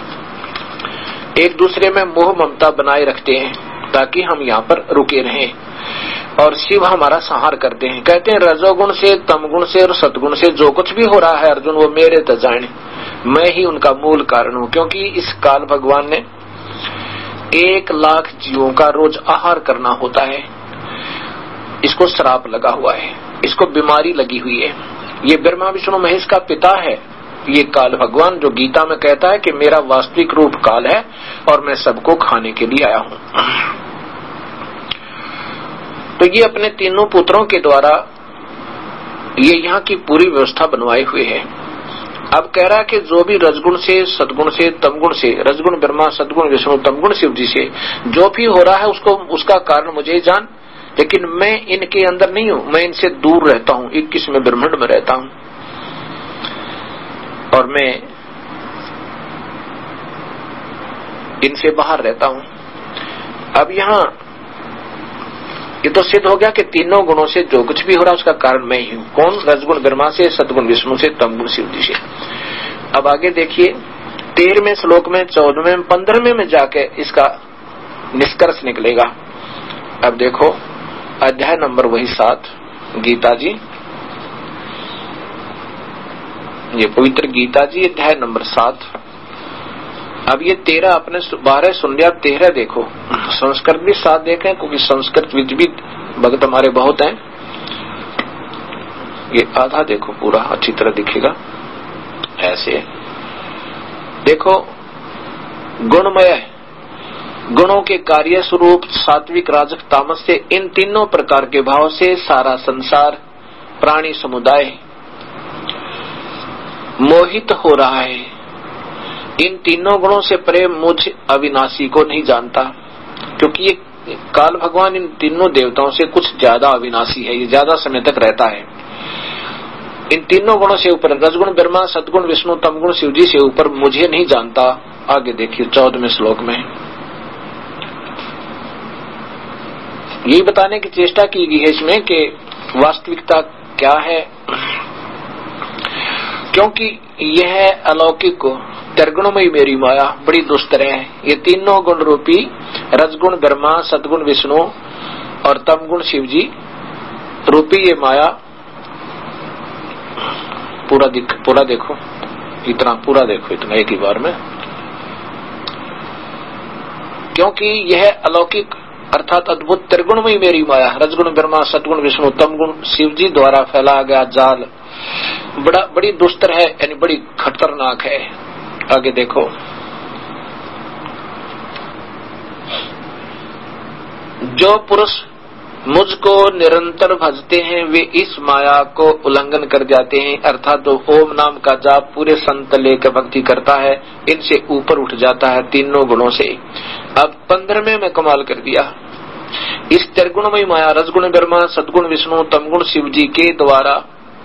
एक दूसरे में मोह ममता बनाए रखते हैं ताकि हम यहाँ पर रुके रहें। और शिव हमारा संहार करते हैं। कहते हैं रजोगुण से तमगुण से और सतगुण से जो कुछ भी हो रहा है अर्जुन, वो मेरे तजाने, मैं ही उनका मूल कारण हूँ। क्योंकि इस काल भगवान ने 1 लाख जीवों का रोज आहार करना होता है। इसको श्राप लगा हुआ है, इसको बीमारी लगी हुई है। ये ब्रह्मा विष्णु महेश का पिता है ये काल भगवान, जो गीता में कहता है कि मेरा वास्तविक रूप काल है और मैं सबको खाने के लिए आया हूँ। तो ये अपने तीनों पुत्रों के द्वारा ये यहाँ की पूरी व्यवस्था बनवाए हुए है। अब कह रहा है कि जो भी रजगुण से सदगुण से तमगुण से, रजगुण ब्रह्मा सदगुण विष्णु तमगुण शिव जी से जो भी हो रहा है उसको उसका कारण मुझे जान, लेकिन मैं इनके अंदर नहीं हूँ, मैं इनसे दूर रहता हूँ, 21वें ब्रह्मांड में रहता हूँ और मैं इनसे बाहर रहता हूँ। अब यहाँ ये तो सिद्ध हो गया कि तीनों गुणों से जो कुछ भी हो रहा है उसका कारण मैं ही हूँ। कौन? रजगुण ब्रह्मा से, सदगुण विष्णु से, तमगुण शिव जी से। अब आगे देखिए 13वें श्लोक में, 14वें, 15वें में जाके इसका निष्कर्ष निकलेगा। अब देखो अध्याय नंबर वही 7 गीता जी, ये पवित्र गीता जी अध्याय नंबर 7। अब ये 13 अपने 12 सुन लिया, 13 देखो। संस्कृत भी 7 देखें क्योंकि संस्कृत विद भी भगत हमारे बहुत हैं। ये आधा देखो पूरा अच्छी तरह दिखेगा। ऐसे देखो, गुणमय गुणों के कार्य स्वरूप सात्विक राजक तामस से इन तीनों प्रकार के भाव से सारा संसार प्राणी समुदाय मोहित हो रहा है। इन तीनों गुणों से परे मुझ अविनाशी को नहीं जानता, क्योंकि ये काल भगवान इन तीनों देवताओं से कुछ ज्यादा अविनाशी है, ये ज्यादा समय तक रहता है। इन तीनों गुणों से ऊपर, रजगुण ब्रह्मा, सद्गुण विष्णु, तमगुण शिव जी से ऊपर मुझे नहीं जानता। आगे देखिए 14वें श्लोक में यही बताने की चेष्टा की गई है इसमें कि वास्तविकता क्या है। क्योंकि यह अलौकिक त्रिगुणमयी मेरी माया बड़ी दुस्तर है। ये तीनों गुण रूपी रजगुण ब्रह्मा, सद्गुण विष्णु और तमगुण शिव जी रूपी ये माया पूरा देखो, इतना पूरा देखो, इतना एक ही बार में। क्योंकि यह अलौकिक अर्थात अद्भुत त्रिगुणमयी मेरी माया, रजगुण ब्रह्मा, सद्गुण विष्णु, तमगुण शिव जी द्वारा फैलाया गया जाल बड़ी दुस्तर है, यानी बड़ी खतरनाक है। आगे देखो, जो पुरुष मुझको निरंतर भजते हैं वे इस माया को उल्लंघन कर जाते हैं, अर्थात जो ओम नाम का जाप पूरे संत लेकर भक्ति करता है इनसे ऊपर उठ जाता है तीनों गुणों से। अब 15वें में कमाल कर दिया। इस त्रिगुणमयी माया रजगुण ब्रह्मा, सद्गुण विष्णु, तमगुण शिव जी के द्वारा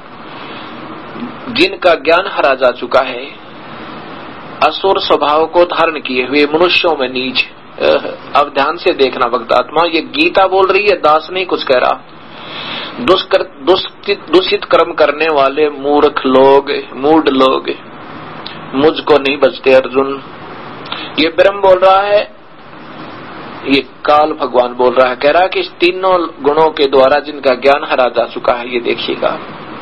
जिनका ज्ञान हरा जा चुका है, असुर स्वभाव को धारण किए हुए मनुष्यों में नीच। अब ध्यान से देखना भक्त आत्मा, ये गीता बोल रही है, दास नहीं कुछ कह रहा। दूषित कर्म करने वाले मूर्ख लोग, मूढ़ लोग मुझको नहीं बचते अर्जुन। ये ब्रह्म बोल रहा है, ये काल भगवान बोल रहा है, कह रहा है कि इस तीनों गुणों के द्वारा जिनका ज्ञान हरा जा चुका है, ये देखिएगा,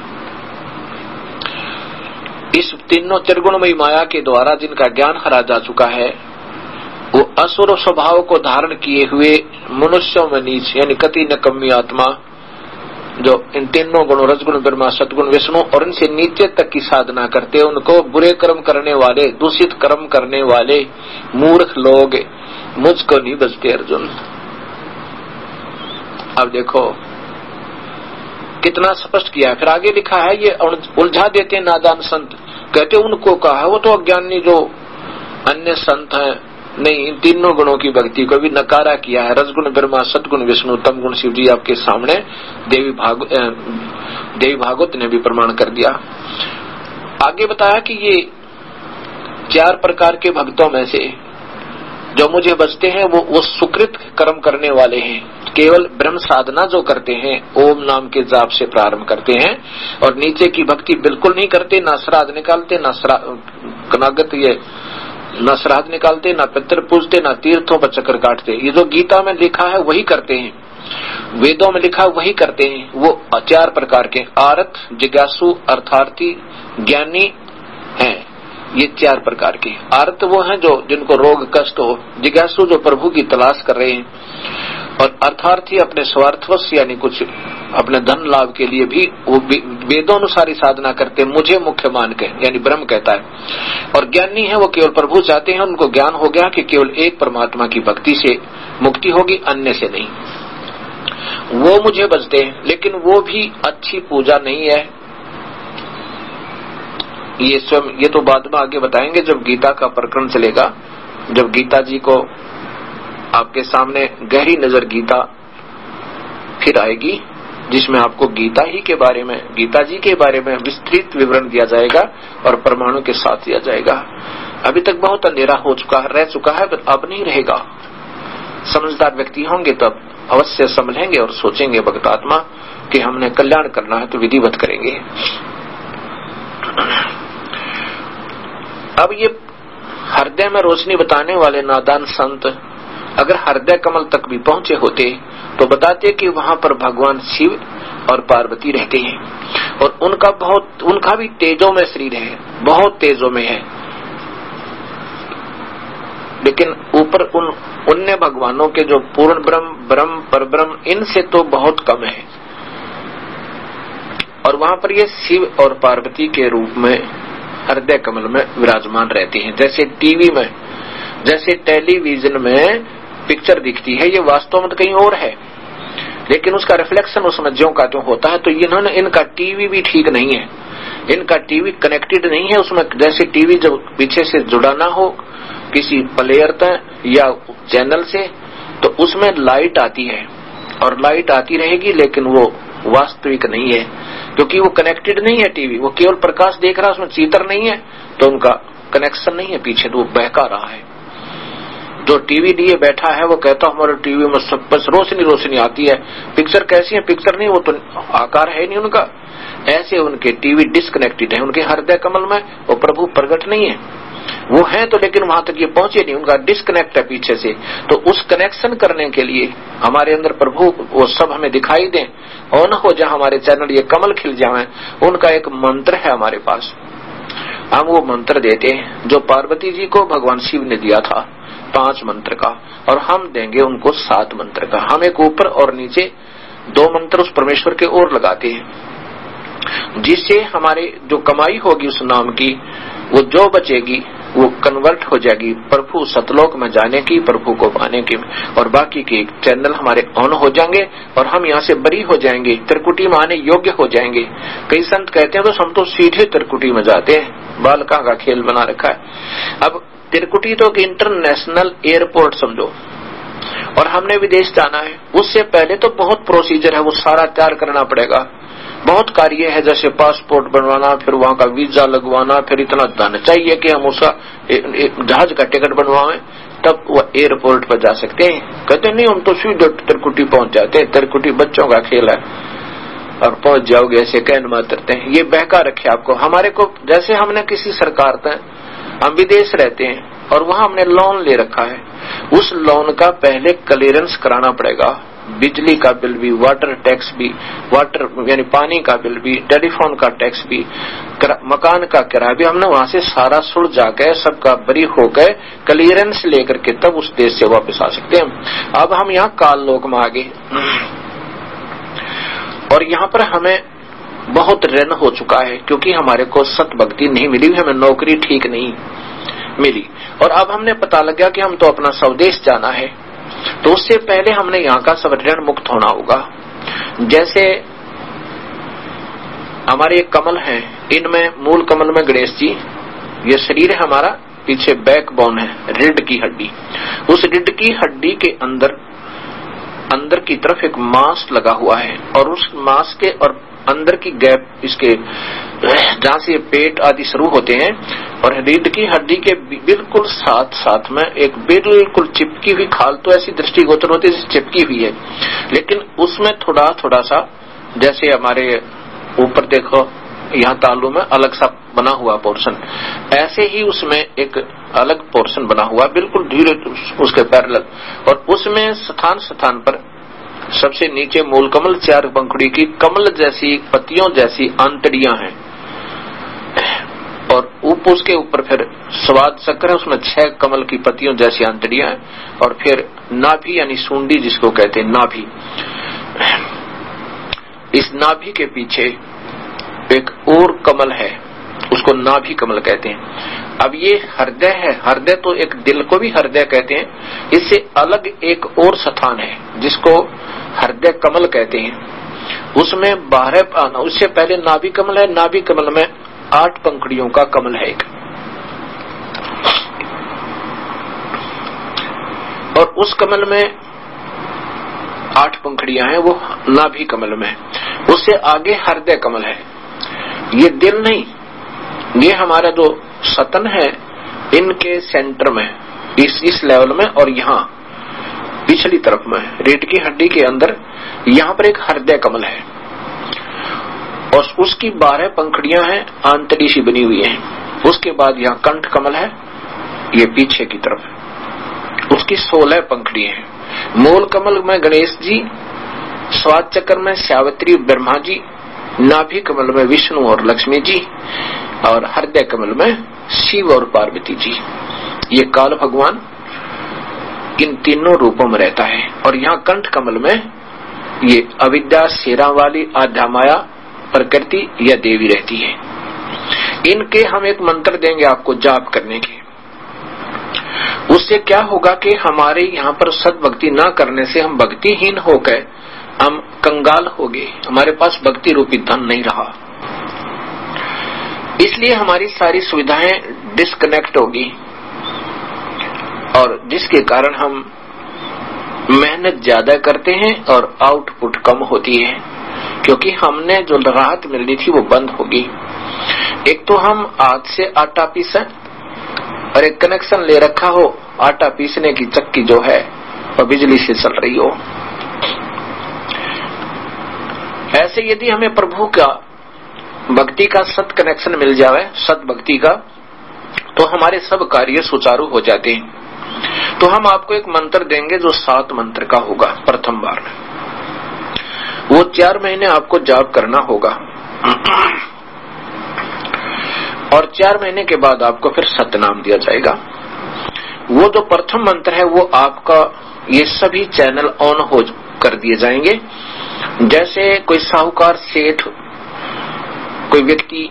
इस तीनों त्रिगुणमयी माया के द्वारा जिनका ज्ञान हरा जा चुका है वो असुर स्वभाव को धारण किए हुए मनुष्यों में नीच, यानी कति नकम्मी आत्मा, जो इन तीनों गुणों रजगुण ब्रह्मा, सद्गुण विष्णु और इनसे नीचे तक की साधना करते, उनको बुरे कर्म करने वाले, दूषित कर्म करने वाले मूर्ख लोग मुझको नहीं बचते अर्जुन। अब देखो कितना स्पष्ट किया है। फिर आगे लिखा है, ये उलझा देते नादान संत, कहते उनको कहा वो तो अज्ञानी जो अन्य संत हैं, नहीं, इन तीनों गुणों की भक्ति को भी नकारा किया है। रजगुण ब्रह्मा, सद्गुण विष्णु, तमगुण शिव जी आपके सामने देवी भागवत ने भी प्रमाण कर दिया। आगे बताया कि ये 4 प्रकार के भक्तों में से जो मुझे बचते हैं वो सुकृत कर्म करने वाले हैं, केवल ब्रह्म साधना जो करते हैं, ओम नाम के जाप से प्रारंभ करते हैं और नीचे की भक्ति बिल्कुल नहीं करते, ना श्राद्ध निकालते, ना श्राद्ध निकालते, ना पितर पूजते, ना तीर्थों पर चक्कर काटते। ये जो गीता में लिखा है वही करते हैं, वेदों में लिखा वही करते हैं। वो 4 प्रकार के आरत, जिज्ञासु, अर्थार्थी, ज्ञानी हैं। ये 4 प्रकार के। आरत वो हैं जो जिनको रोग कष्ट हो, जिज्ञासु जो प्रभु की तलाश कर रहे हैं, और अर्थार्थी अपने स्वार्थवश यानी कुछ अपने धन लाभ के लिए भी वो वेदोनुसारी साधना करते, मुझे मुख्य मान के, यानी ब्रह्म कहता है। और ज्ञानी है वो केवल प्रभु चाहते हैं, उनको ज्ञान हो गया कि केवल एक परमात्मा की भक्ति से मुक्ति होगी, अन्य से नहीं, वो मुझे बचते हैं। लेकिन वो भी अच्छी पूजा नहीं है। ये स्वयं, ये तो बाद में आगे बताएंगे जब गीता का प्रकरण चलेगा, जब गीता जी को आपके सामने गहरी नजर गीता फिर आएगी, जिसमें आपको गीता ही के बारे में, गीता जी के बारे में विस्तृत विवरण दिया जाएगा और प्रमाणों के साथ दिया जाएगा। अभी तक बहुत अंधेरा हो चुका है, रह चुका है, अब नहीं रहेगा। समझदार व्यक्ति होंगे तब अवश्य समझेंगे और सोचेंगे भक्त आत्मा कि हमने कल्याण करना है तो विधिवत करेंगे। अब ये हृदय में रोशनी बताने वाले नादान संत अगर हृदय कमल तक भी पहुंचे होते तो बताते कि वहां पर भगवान शिव और पार्वती रहते हैं और उनका भी तेजों में शरीर है, बहुत तेजों में है, लेकिन ऊपर उन्य भगवानों के जो पूर्ण ब्रह्म परब्रह्म, इनसे तो बहुत कम है। और वहां पर ये शिव और पार्वती के रूप में हृदय कमल में विराजमान रहते हैं। जैसे टीवी में, जैसे टेलीविजन में पिक्चर दिखती है, ये वास्तव में तो कहीं और है, लेकिन उसका रिफ्लेक्शन उसमें ज्यों का त्यों होता है। तो इनका टीवी भी ठीक नहीं है, इनका टीवी कनेक्टेड नहीं है उसमें। जैसे टीवी जब पीछे से जुड़ा ना हो किसी प्लेयर या चैनल से, तो उसमें लाइट आती है और लाइट आती रहेगी, लेकिन वो वास्तविक नहीं है, क्योंकि वो कनेक्टेड नहीं है टीवी, वो केवल प्रकाश देख रहा है, उसमें चित्र नहीं है, तो उनका कनेक्शन नहीं है पीछे, तो वो बहका रहा है। जो टीवी लिए बैठा है वो कहता हमारे टीवी में सब बस रोशनी आती है, पिक्चर कैसी है, पिक्चर नहीं, वो तो आकार है नहीं उनका। ऐसे उनके टीवी डिस्कनेक्टेड है, उनके हृदय कमल में वो प्रभु प्रकट नहीं है। वो है तो लेकिन वहां तक ये पहुंचे नहीं, उनका डिस्कनेक्ट है पीछे से। तो उस कनेक्शन करने के लिए हमारे अंदर प्रभु वो सब हमें दिखाई दें, ऑन हो जाए हमारे चैनल, ये कमल खिल जाए, उनका एक मंत्र है हमारे पास। हम वो मंत्र देते हैं जो पार्वती जी को भगवान शिव ने दिया था 5 मंत्र का, और हम देंगे उनको 7 मंत्र का। हम एक ऊपर और नीचे 2 मंत्र उस परमेश्वर के ओर लगाते हैं, जिससे हमारे जो कमाई होगी उस नाम की, वो जो बचेगी वो कन्वर्ट हो जाएगी प्रभु सतलोक में जाने की, प्रभु को पाने की, और बाकी के चैनल हमारे ऑन हो जाएंगे और हम यहाँ से बरी हो जाएंगे, त्रिकुटी में आने योग्य हो जाएंगे। कई संत कहते हैं तो हम तो सीधे त्रिकुटी में जाते हैं, बालका का खेल बना रखा है। अब त्रिकुटी तो इंटरनेशनल एयरपोर्ट समझो, और हमने विदेश जाना है, उससे पहले तो बहुत प्रोसीजर है, वो सारा तैयार करना पड़ेगा, बहुत कार्य है, जैसे पासपोर्ट बनवाना, फिर वहां का वीजा लगवाना, फिर इतना धन चाहिए कि हम उसका जहाज का टिकट बनवाएं, तब वो एयरपोर्ट पर जा सकते हैं। कहते नहीं हम तो सीधे त्रिकुटी पहुंच जाते हैं, त्रिकुटी बच्चों का खेल है और पहुंच जाओगे ऐसे कहन मात्रते हैं। ये बहका रखे आपको, हमारे को जैसे हमने किसी सरकार तक, हम विदेश रहते हैं और वहां हमने लोन ले रखा है, उस लोन का पहले क्लियरेंस कराना पड़ेगा, बिजली का बिल भी, वाटर टैक्स भी, वाटर यानी पानी का बिल भी, टेलीफोन का टैक्स भी, मकान का किराया भी, हमने वहां से सारा सुलझ जाकर सबका बरी हो गए क्लियरेंस लेकर के तब उस देश से वापस आ सकते हैं। अब हम यहाँ काल लोक में आ गए और यहाँ पर हमें बहुत ऋण हो चुका है, क्योंकि हमारे को सत भक्ति नहीं मिली, हमें नौकरी ठीक नहीं मिली, और अब हमने पता लग गया कि हम तो अपना स्वदेश जाना है, तो उससे पहले हमने यहाँ का सब ऋण मुक्त होना होगा। जैसे हमारे एक कमल है, इनमें मूल कमल में गणेश जी, ये शरीर है हमारा, पीछे बैकबोन है, रीढ़ की हड्डी, उस रीढ़ की हड्डी के अंदर की तरफ एक मांस लगा हुआ है, और उस मांस के और अंदर की गैप, इसके जहां से पेट आदि शुरू होते हैं, और रीढ़ की हड्डी के बिल्कुल साथ में एक बिल्कुल चिपकी हुई खाल, तो ऐसी दृष्टिगोचर होती है जैसे चिपकी हुई है, लेकिन उसमें थोड़ा सा जैसे हमारे ऊपर देखो यहाँ तालू में अलग सा बना हुआ पोर्शन, ऐसे ही उसमें एक अलग पोर्शन बना हुआ बिल्कुल धीरे उसके पैरेलल, और उसमें स्थान पर सबसे नीचे मूल कमल 4 पंखुड़ी की कमल जैसी पत्तियों जैसी आंतड़ियां हैं, और उसके ऊपर फिर स्वाद चक्र है, उसमें 6 कमल की पत्तियों जैसी आंतड़ियां हैं, और फिर नाभि यानी सूंडी जिसको कहते हैं नाभि, इस नाभि के पीछे एक और कमल है, उसको नाभि कमल कहते हैं। अब ये हृदय है, हृदय तो एक दिल को भी हृदय कहते हैं, इससे अलग एक और स्थान है जिसको हृदय कमल कहते हैं, उसमें 12, उससे पहले नाभि कमल है, नाभि कमल में 8 पंखुड़ियों का कमल है एक, और उस कमल में 8 पंखुड़ियां हैं, वो नाभि कमल में, उससे आगे हृदय कमल है। ये दिल नहीं, ये हमारा जो सतन है इनके सेंटर में, इस लेवल में, और यहाँ पिछली तरफ में रीढ़ की हड्डी के अंदर यहाँ पर एक हृदय कमल है, और उसकी 12 पंखुड़ियां हैं, आंतड़ी सी बनी हुई है। उसके बाद यहाँ कंठ कमल है, ये पीछे की तरफ, उसकी 16 पंखुड़ियां हैं। मूल कमल में गणेश जी, स्वाद चक्र में सावित्री ब्रह्मा जी, नाभि कमल में विष्णु और लक्ष्मी जी, और हृदय कमल में शिव और पार्वती जी। ये काल भगवान इन तीनों रूपों में रहता है, और यहाँ कंठ कमल में ये अविद्या शेरा वाली आध्या माया प्रकृति या देवी रहती है। इनके हम एक मंत्र देंगे आपको जाप करने के, उससे क्या होगा कि हमारे यहाँ पर सद्भक्ति ना करने से हम भक्तिहीन हो गए, हम कंगाल हो गए, हमारे पास भक्ति रूपी धन नहीं रहा, इसलिए हमारी सारी सुविधाएं डिस्कनेक्ट होगी, और जिसके कारण हम मेहनत ज्यादा करते हैं और आउटपुट कम होती है। क्योंकि हमने जो राहत मिल रही थी वो बंद होगी। एक तो हम हाथ से आटा पीसें और एक कनेक्शन ले रखा हो, आटा पीसने की चक्की जो है वो बिजली से चल रही हो। ऐसे यदि हमें प्रभु का भक्ति का सत कनेक्शन मिल जाए, सत भक्ति का, तो हमारे सब कार्य सुचारू हो जाते हैं। तो हम आपको एक मंत्र देंगे जो 7 मंत्र का होगा। प्रथम बार वो 4 महीने आपको जाप करना होगा और 4 महीने के बाद आपको फिर सतनाम दिया जाएगा। वो जो प्रथम मंत्र है वो आपका ये सभी चैनल ऑन हो कर दिए जाएंगे। जैसे कोई साहूकार, सेठ, कोई व्यक्ति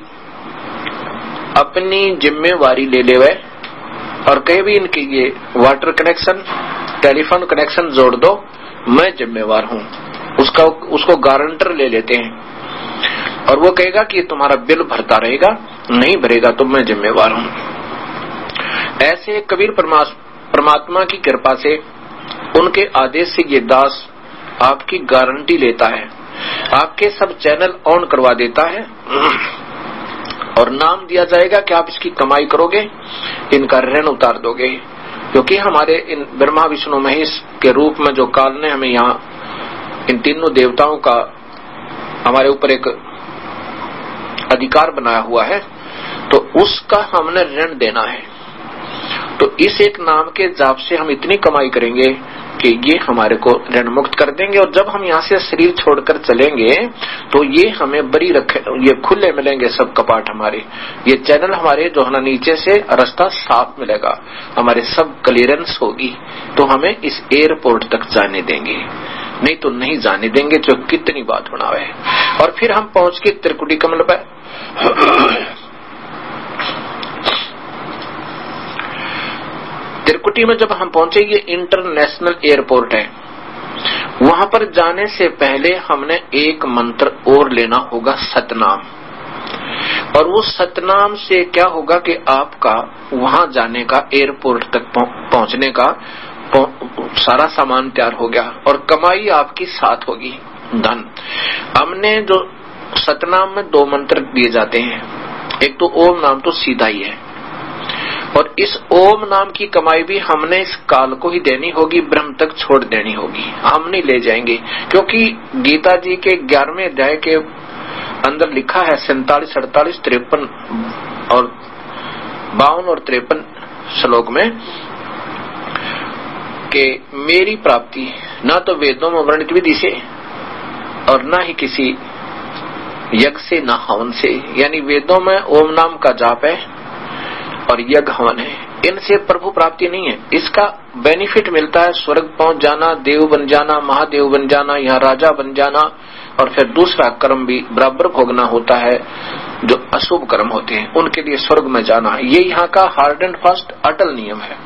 अपनी जिम्मेवारी ले लेवे और कहे भी इनके ये वाटर कनेक्शन, टेलीफोन कनेक्शन जोड़ दो, मैं जिम्मेवार हूं, उसको गारंटर ले लेते हैं और वो कहेगा कि तुम्हारा बिल भरता रहेगा, नहीं भरेगा तो मैं जिम्मेवार हूं। ऐसे कबीर परमात्मा की कृपा से, उनके आदेश से ये दास आपकी गारंटी लेता है, आपके सब चैनल ऑन करवा देता है और नाम दिया जाएगा कि आप इसकी कमाई करोगे, इनका ऋण उतार दोगे। क्योंकि हमारे इन ब्रह्मा विष्णु महेश के रूप में जो काल ने हमें यहाँ इन तीनों देवताओं का हमारे ऊपर एक अधिकार बनाया हुआ है, तो उसका हमने ऋण देना है। तो इस एक नाम के जाप से हम इतनी कमाई करेंगे कि ये हमारे को ऋण मुक्त कर देंगे। और जब हम यहाँ से शरीर छोड़कर चलेंगे तो ये हमें बरी रखे, ये खुले मिलेंगे सब कपाट हमारे, ये चैनल हमारे जो है ना नीचे से रास्ता साफ मिलेगा, हमारे सब क्लियरेंस होगी, तो हमें इस एयरपोर्ट तक जाने देंगे, नहीं तो नहीं जाने देंगे। जो कितनी बात बनावे। और फिर हम पहुंच के त्रिकुटी कमल पे त्रिकुटी में जब हम पहुंचे, ये इंटरनेशनल एयरपोर्ट है, वहां पर जाने से पहले हमने एक मंत्र और लेना होगा, सतनाम। और वो सतनाम से क्या होगा कि आपका वहां जाने का, एयरपोर्ट तक पहुंचने का सारा सामान तैयार हो गया और कमाई आपकी साथ होगी, धन। हमने जो सतनाम में 2 मंत्र दिए जाते हैं, एक तो ओम नाम तो सीधा ही है, और इस ओम नाम की कमाई भी हमने इस काल को ही देनी होगी, ब्रह्म तक छोड़ देनी होगी, हम नहीं ले जाएंगे। क्योंकि गीता जी के 11वें अध्याय के अंदर लिखा है 47, 48, 53 और 52 और 53 श्लोक में कि मेरी प्राप्ति ना तो वेदों में वर्णित विधि से और ना ही किसी यज्ञ से, ना हवन से। यानी वेदों में ओम नाम का जाप है और यज्ञ हवन है, इनसे प्रभु प्राप्ति नहीं है। इसका बेनिफिट मिलता है स्वर्ग पहुंच जाना, देव बन जाना, महादेव बन जाना, यहाँ राजा बन जाना, और फिर दूसरा कर्म भी बराबर भोगना होता है, जो अशुभ कर्म होते हैं उनके लिए स्वर्ग में जाना। ये यहाँ का हार्ड एंड फास्ट अटल नियम है।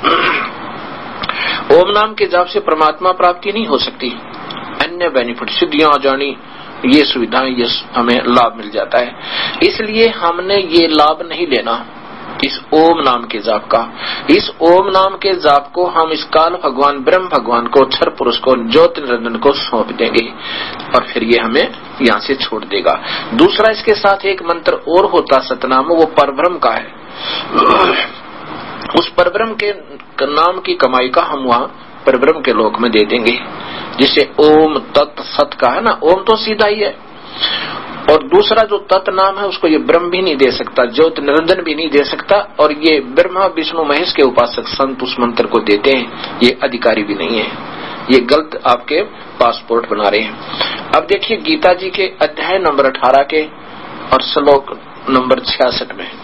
ओम नाम के जाप से परमात्मा प्राप्ति नहीं हो सकती, अन्य बेनिफिट, सिद्धियां आ जानी, ये सुविधाएं, ये हमें लाभ मिल जाता है। इसलिए हमने ये लाभ नहीं लेना इस ओम नाम के जाप का। इस ओम नाम के जाप को हम इस काल भगवान, ब्रह्म भगवान को, क्षर पुरुष को, ज्योति निरंजन को सौंप देंगे और फिर ये हमें यहाँ से छोड़ देगा। दूसरा इसके साथ एक मंत्र और होता सतनाम, वो परब्रह्म का है। उस परब्रह्म के नाम की कमाई का हम वहाँ परब्रह्म के लोक में दे देंगे, जिसे ओम तत् सत का है ना, ओम तो सीधा ही है, और दूसरा जो तत् नाम है उसको ये ब्रह्म भी नहीं दे सकता, ज्योति निरंजन भी नहीं दे सकता, और ये ब्रह्मा विष्णु महेश के उपासक संत उस मंत्र को देते हैं, ये अधिकारी भी नहीं है। ये गलत आपके पासपोर्ट बना रहे हैं। अब देखिए गीता जी के अध्याय नंबर 18 के और श्लोक नंबर 66 में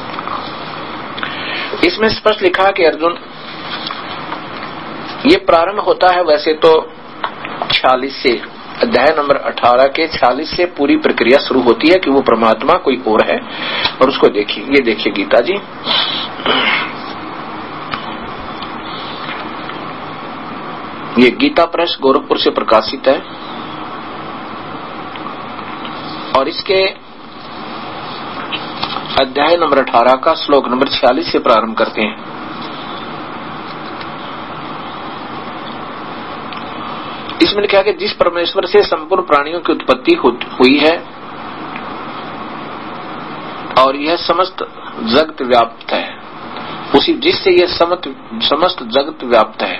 इसमें स्पष्ट लिखा कि अर्जुन, ये प्रारंभ होता है वैसे तो 46 से, अध्याय नंबर 18 के 46 से पूरी प्रक्रिया शुरू होती है कि वो परमात्मा कोई और है। और उसको देखिए, ये देखिए गीता जी, ये गीता प्रेस गोरखपुर से प्रकाशित है और इसके अध्याय नंबर 18 का श्लोक नंबर 46 से प्रारंभ करते हैं। इसमें लिखा है कि जिस परमेश्वर से संपूर्ण प्राणियों की उत्पत्ति हुई है और यह समस्त जगत व्याप्त है, उसी जिससे यह समस्त जगत व्याप्त है,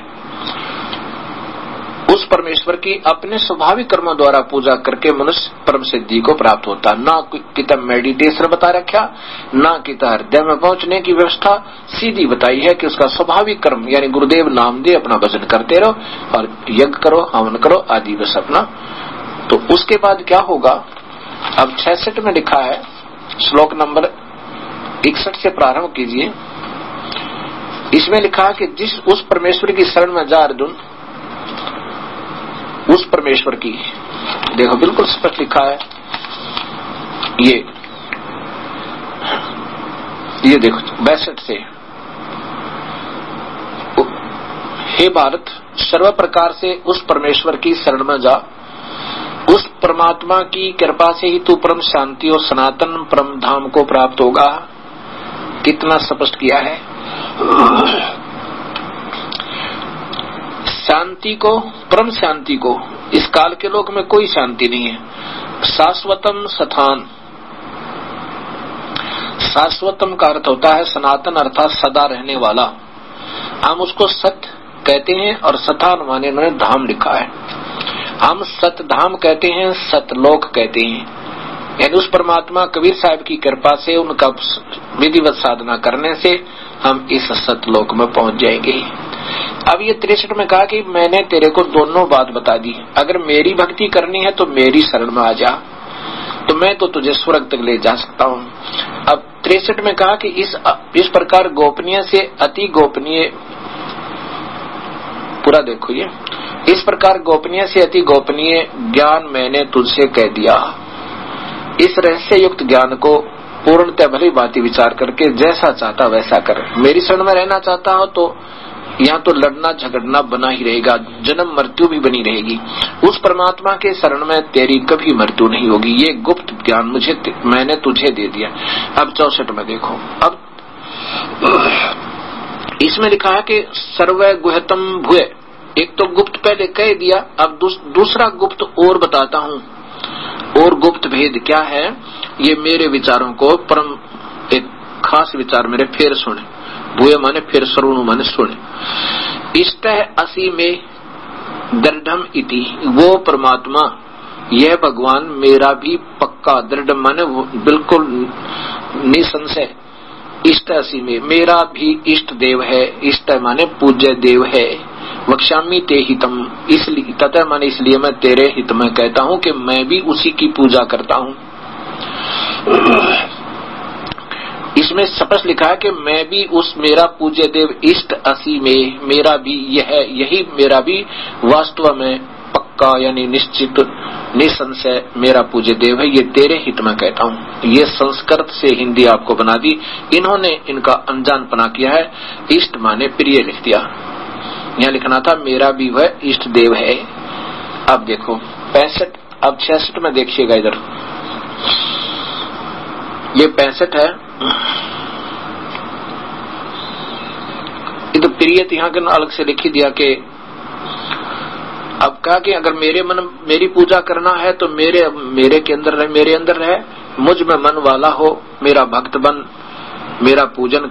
उस परमेश्वर की अपने स्वाभाविक कर्मों द्वारा पूजा करके मनुष्य परम सिद्धि को प्राप्त होता। ना किता मेडिटेशन बता रखा, ना किता हृदय में पहुंचने की व्यवस्था, सीधी बताई है कि उसका स्वाभाविक कर्म यानी गुरुदेव नाम दे, अपना भजन करते रहो और यज्ञ करो, हवन करो आदि बस अपना। तो उसके बाद क्या होगा, अब 66 में लिखा है, श्लोक नंबर 61 से प्रारंभ कीजिए। इसमें लिखा है कि जिस उस परमेश्वर की शरण में जा अर्जुन, उस परमेश्वर की, देखो बिल्कुल स्पष्ट लिखा है, ये देखो 62 से, हे भारत सर्व प्रकार से उस परमेश्वर की शरण में जा, उस परमात्मा की कृपा से ही तू परम शांति और सनातन परम धाम को प्राप्त होगा। कितना स्पष्ट किया है। शांति को, परम शांति को, इस काल के लोक में कोई शांति नहीं है। शाश्वतम स्थान, शाश्वतम का अर्थ होता है सनातन अर्थात सदा रहने वाला। हम उसको सत्य कहते हैं और सतान माने उन्होंने धाम लिखा है। हम सत धाम कहते हैं, सतलोक कहते हैं। यानी उस परमात्मा कबीर साहब की कृपा से, उनका विधिवत साधना करने से हम इस सतलोक में पहुंच जाएंगे। अब ये 63 में कहा कि मैंने तेरे को दोनों बात बता दी, अगर मेरी भक्ति करनी है तो मेरी शरण में आ जा, तो मैं तो तुझे स्वर्ग तक ले जा सकता हूँ। अब 63 में कहा कि इस प्रकार गोपनीय से अति गोपनीय, पूरा देखो ये, इस प्रकार गोपनीय से अति गोपनीय ज्ञान मैंने तुझसे कह दिया। इस रहस्य युक्त ज्ञान को पूर्णतः भली भांति विचार करके जैसा चाहता वैसा कर। मेरी शरण में रहना चाहता हो तो यहाँ तो लड़ना झगड़ना बना ही रहेगा, जन्म मृत्यु भी बनी रहेगी। उस परमात्मा के शरण में तेरी कभी मृत्यु नहीं होगी। ये गुप्त ज्ञान मैंने तुझे दे दिया। अब 64 में देखो, अब इसमें लिखा है कि सर्व गुह्यतम भूय, एक तो गुप्त पहले कह दिया, अब दूसरा गुप्त और बताता हूँ। और गुप्त भेद क्या है, ये मेरे विचारों को परम एक खास विचार मेरे फिर सुने। भूय माने फिर, श्रवण माने सुने। इष्ट असी में दृढ़म इति, वो परमात्मा यह भगवान मेरा भी पक्का, दृढ़ माने बिल्कुल निसंशय, इष्ट असी में मेरा भी इष्ट देव है। इष्ट माने पूज्य देव है। वक्ष्यामि ते हितम, इसलिए तथा माने इसलिए मैं तेरे हित में कहता हूँ कि मैं भी उसी की पूजा करता हूँ। इसमें स्पष्ट लिखा है कि मैं भी उस मेरा पूज्य देव इष्ट असी में मेरा भी यही मेरा भी वास्तव में पक्का यानी निश्चित निसंशय मेरा पूज्य देव है। ये तेरे हित में कहता हूँ। ये संस्कृत से हिंदी आपको बना दी इन्होंने, इनका अनजानपना किया है। इष्ट माने प्रिय लिख दिया, यहाँ लिखना था मेरा भी वह इष्ट देव है। अब देखो 65, अब 66 में देखिएगा इधर, ये 65 है। ये तो प्रिय यहाँ के अलग से लिखी दिया कि अब कहा कि अगर मेरी पूजा करना है तो मेरे के अंदर रहे, मेरे अंदर रहे, मुझ में मन वाला हो, मेरा भक्त बन, मेरा पूजन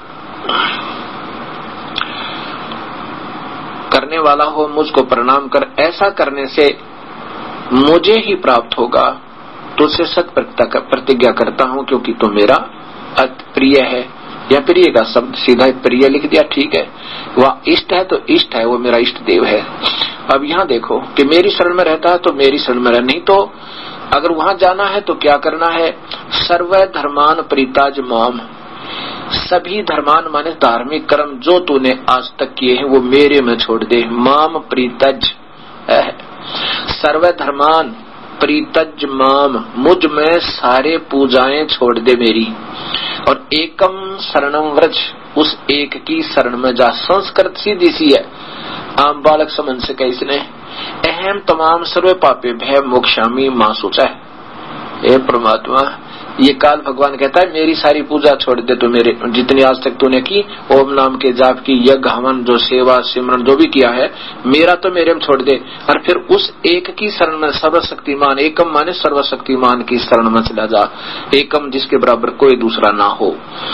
करने वाला हो, मुझको प्रणाम कर। ऐसा करने से मुझे ही प्राप्त होगा। तुझसे सत प्रतिज्ञा करता हूँ क्योंकि तू मेरा अति प्रिय है। या प्रिय का शब्द सीधा प्रिय लिख दिया, ठीक है। वह इष्ट है तो इष्ट है, वो मेरा इष्ट देव है। अब यहाँ देखो कि मेरी शरण में रहता है तो मेरी शरण में रह, नहीं तो अगर वहां जाना है तो क्या करना है। सर्व धर्मान परिताज माम, सभी धर्मान माने धार्मिक कर्म जो तूने आज तक किए हैं वो मेरे में छोड़ दे। माम प्रीतज, सर्व धर्मान प्रीतज माम, मुझ में सारे पूजाएं छोड़ दे मेरी। और एकम शरणम व्रज, उस एक की शरण में जा। संस्कृत सीधी सी है, आम बालक समझ सके इसने। अहम तमाम सर्व पापे भय मोक्षामी मां सोचा है। हे परमात्मा ये काल भगवान कहता है मेरी सारी पूजा छोड़ दे, तो मेरे जितनी आज तक तूने की ओम नाम के जाप की, यज्ञ हवन जो सेवा सिमरन जो भी किया है, मेरा तो मेरे में छोड़ दे, और फिर उस एक की शरण में, सर्वशक्तिमान एकम माने सर्वशक्तिमान की शरण में चला जा, एकम जिसके बराबर कोई दूसरा ना हो।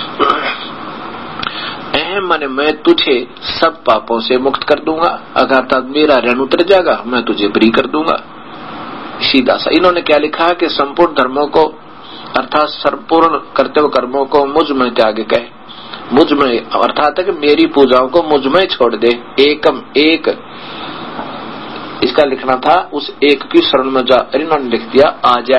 अहम माने मैं तुझे सब पापों से मुक्त कर दूंगा, अर्थात मेरा ऋण उतर जाएगा, मैं तुझे फ्री कर दूंगा। सीधा सा इन्होंने क्या लिखा है कि संपूर्ण धर्मों को अर्थात संपूर्ण कर्तव्य कर्मों को मुझ में त्याग कहे, मुझ में अर्थात है कि मेरी पूजाओं को मुझ में छोड़ दे, एकम एक, इसका लिखना था उस एक की शरण में जा, इन्होंने लिख दिया आजा।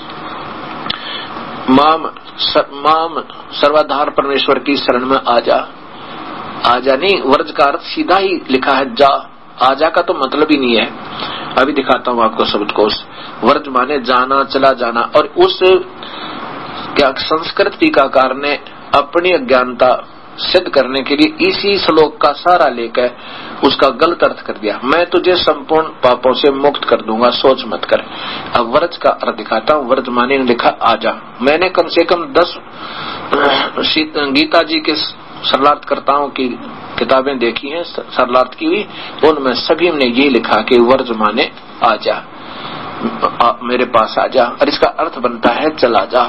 माम सर्वाधार परमेश्वर की शरण में आजा, आजा नहीं, वर्ज का अर्थ सीधा ही लिखा है जा, आजा का तो मतलब ही नहीं है। अभी दिखाता हूँ आपको शब्दकोश। वर्ज माने जाना, चला जाना, और उस क्या संस्कृत टीकाकार ने अपनी अज्ञानता सिद्ध करने के लिए इसी श्लोक का सहारा लेकर उसका गलत अर्थ कर दिया, मैं तुझे संपूर्ण पापों से मुक्त कर दूंगा, सोच मत कर। अब वर्ज का अर्थ दिखाता हूँ। वर्ज माने लिखा आजा। मैंने कम से कम 10 गीता जी के सरलार्थकर्ताओं की किताबें देखी हैं, सरलार्थ की हुई, उनमें सभी ने ये लिखा कि वर्ज माने आजा, मेरे पास आजा, और इसका अर्थ बनता है चला जा।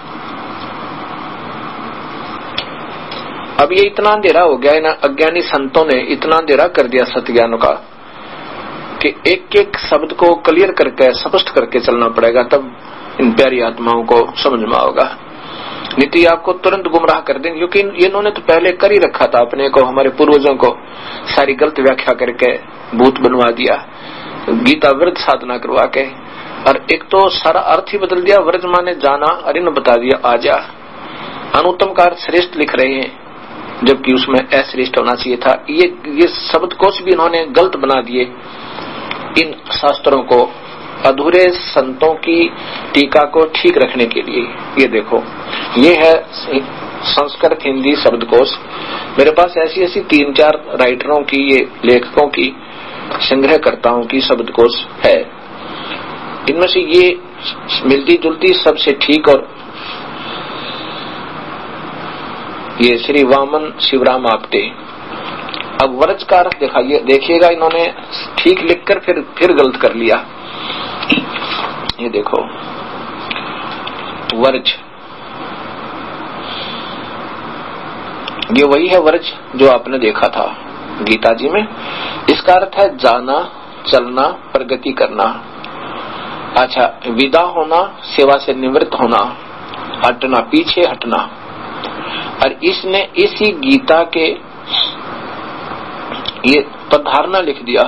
अब ये इतना अंधेरा हो गया है ना, अज्ञानी संतों ने इतना अंधेरा कर दिया सत्य ज्ञान का कि एक एक शब्द को क्लियर करके स्पष्ट करके चलना पड़ेगा, तब इन प्यारी आत्माओं को समझ में आओगा। नीति आपको तुरंत गुमराह कर देंगे, क्योंकि इन्होंने तो पहले कर ही रखा था अपने को, हमारे पूर्वजों को सारी गलत व्याख्या करके भूत बनवा दिया, गीता विरुद्ध साधना करवा के, और एक तो सारा अर्थ ही बदल दिया। व्रज माने जाना, और इन्होंने बता दिया आजा। अनुत्तम का अर्थ श्रेष्ठ लिख रहे हैं, जबकि उसमें अश्रेष्ठ होना चाहिए था। ये शब्दकोश भी इन्होंने गलत बना दिए इन शास्त्रों को, अधूरे संतों की टीका को ठीक रखने के लिए। ये देखो, ये है संस्कृत हिंदी शब्दकोश। मेरे पास ऐसी ऐसी 3-4 राइटरों की, ये लेखकों की, संग्रहकर्ताओं की शब्दकोश है। इनमें से ये मिलती जुलती सबसे ठीक, और ये श्री वामन शिवराम आपटे। अब वर्ज का अर्थ देखिएगा, इन्होंने ठीक लिखकर फिर गलत कर लिया। ये देखो वर्ज, ये वही है वर्ज जो आपने देखा था गीता जी में। इसका अर्थ है जाना, चलना, प्रगति करना। अच्छा, विदा होना, सेवा से निवृत्त होना, हटना, पीछे हटना। और इसने इसी गीता के ये पधारना लिख दिया।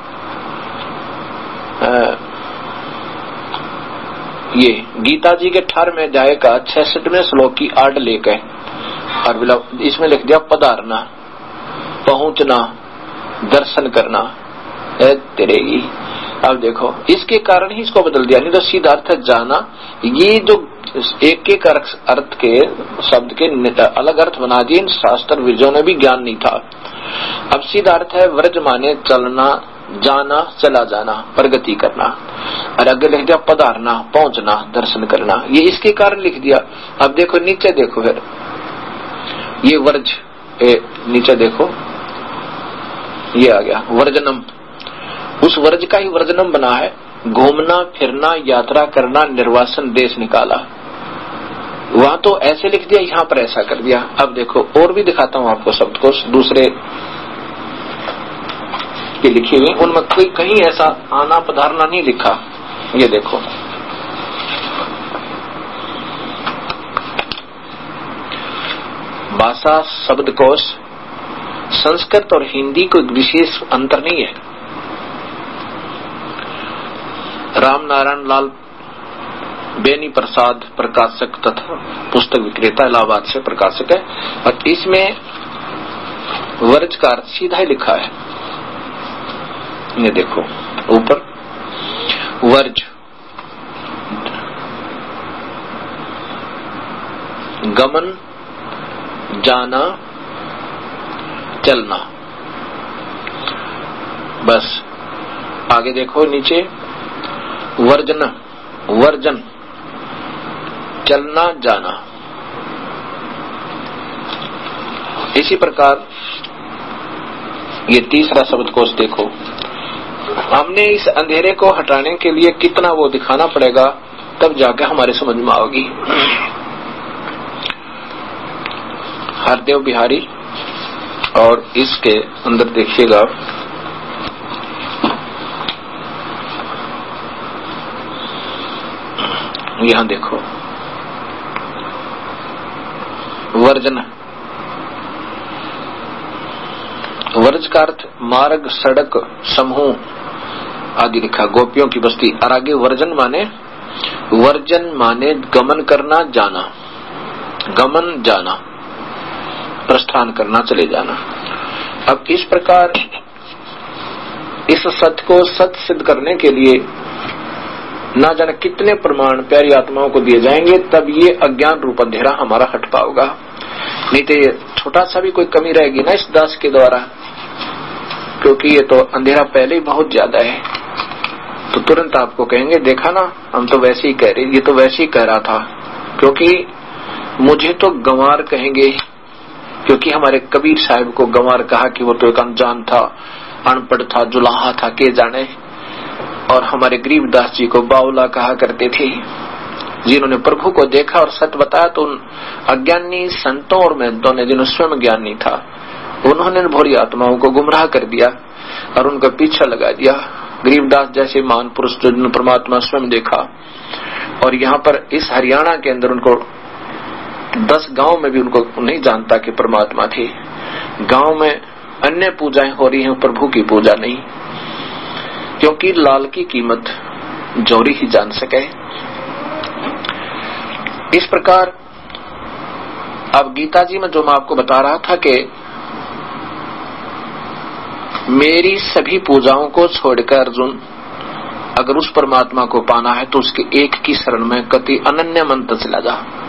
ये गीता जी के 18वें अध्याय का 66वें श्लोक की आड़ लेकर, और इसमें लिख दिया पधारना, पहुंचना, दर्शन करना तेरेगी। अब देखो, इसके कारण ही इसको बदल दिया, नहीं तो सीधा अर्थ जाना। ये जो एक अर्थ के शब्द के अलग अर्थ बना दिए, इन शास्त्र विजयों ने भी ज्ञान नहीं था। अब सीधा अर्थ है व्रज माने चलना, जाना, चला जाना, प्रगति करना, और आगे लिख दिया पधारना, पहुंचना, दर्शन करना। ये इसके कारण लिख दिया। अब देखो नीचे देखो, फिर ये वर्ज नीचे देखो, ये आ गया वर्जनम। उस वर्ज का ही वर्जनम बना है, घूमना फिरना, यात्रा करना, निर्वासन, देश निकाला। वहां तो ऐसे लिख दिया, यहाँ पर ऐसा कर दिया। अब देखो और भी दिखाता हूँ आपको शब्दकोश दूसरे के लिखी हुई, उनमें कोई कहीं ऐसा आना पधारना नहीं लिखा। ये देखो, भाषा शब्दकोश संस्कृत और हिंदी को विशेष अंतर नहीं है। राम नारायण लाल बेनी प्रसाद प्रकाशक तथा पुस्तक विक्रेता, इलाहाबाद से प्रकाशक है, और इसमें वर्ज का अर्थ सीधा ही लिखा है। ये देखो ऊपर वर्ज, गमन, जाना, चलना। बस आगे देखो नीचे वर्जन, वर्जन चलना जाना। इसी प्रकार ये तीसरा शब्दकोश देखो, हमने इस अंधेरे को हटाने के लिए कितना वो दिखाना पड़ेगा, तब जाकर हमारे समझ में आओगी। हरदेव बिहारी, और इसके अंदर देखिएगा यहां देखो, वर्जन, वर्ज का अर्थ मार्ग, सड़क, समूह आदि लिखा, गोपियों की बस्ती। और आगे वर्जन माने गमन करना, जाना, गमन जाना, प्रस्थान करना, चले जाना। अब इस प्रकार इस सत्य को सत्य सिद्ध करने के लिए ना जाने कितने प्रमाण प्यारी आत्माओं को दिए जाएंगे, तब ये अज्ञान रूप अंधेरा हमारा हट पाओगा। नहीं तो ये छोटा सा भी कोई कमी रहेगी ना इस दास के द्वारा, क्योंकि ये तो अंधेरा पहले ही बहुत ज्यादा है, तो तुरंत आपको कहेंगे देखा ना, हम तो वैसे ही कह रहे, ये तो वैसे ही कह रहा था, क्योंकि मुझे तो गंवार कहेंगे, क्योंकि हमारे कबीर साहब को गंवार कहा कि वो तो एक अनजान था, अनपढ़ था, जुलाहा था, के जाने। और हमारे गरीबदास जी को बावला कहा करते थे, जिन्होंने प्रभु को देखा और सत्य बताया, तो उन अज्ञानी संतों और महंतों ने, जिन्होंने स्वयं ज्ञान नहीं था, उन्होंने भोरी आत्माओं को गुमराह कर दिया और उनका पीछा लगा दिया। गरीबदास जैसे महान पुरुष जो परमात्मा स्वयं देखा, और यहाँ पर इस हरियाणा के अंदर उनको 10 गांव में भी उनको नहीं जानता कि परमात्मा थे। गांव में अन्य पूजाएं हो रही हैं, प्रभु की पूजा नहीं, क्योंकि लाल की कीमत जोरी ही जान सके। इस प्रकार अब गीता जी में जो मैं आपको बता रहा था कि मेरी सभी पूजाओं को छोड़कर अर्जुन अगर उस परमात्मा को पाना है तो उसके एक की शरण में कति अनन्य मन चला जा।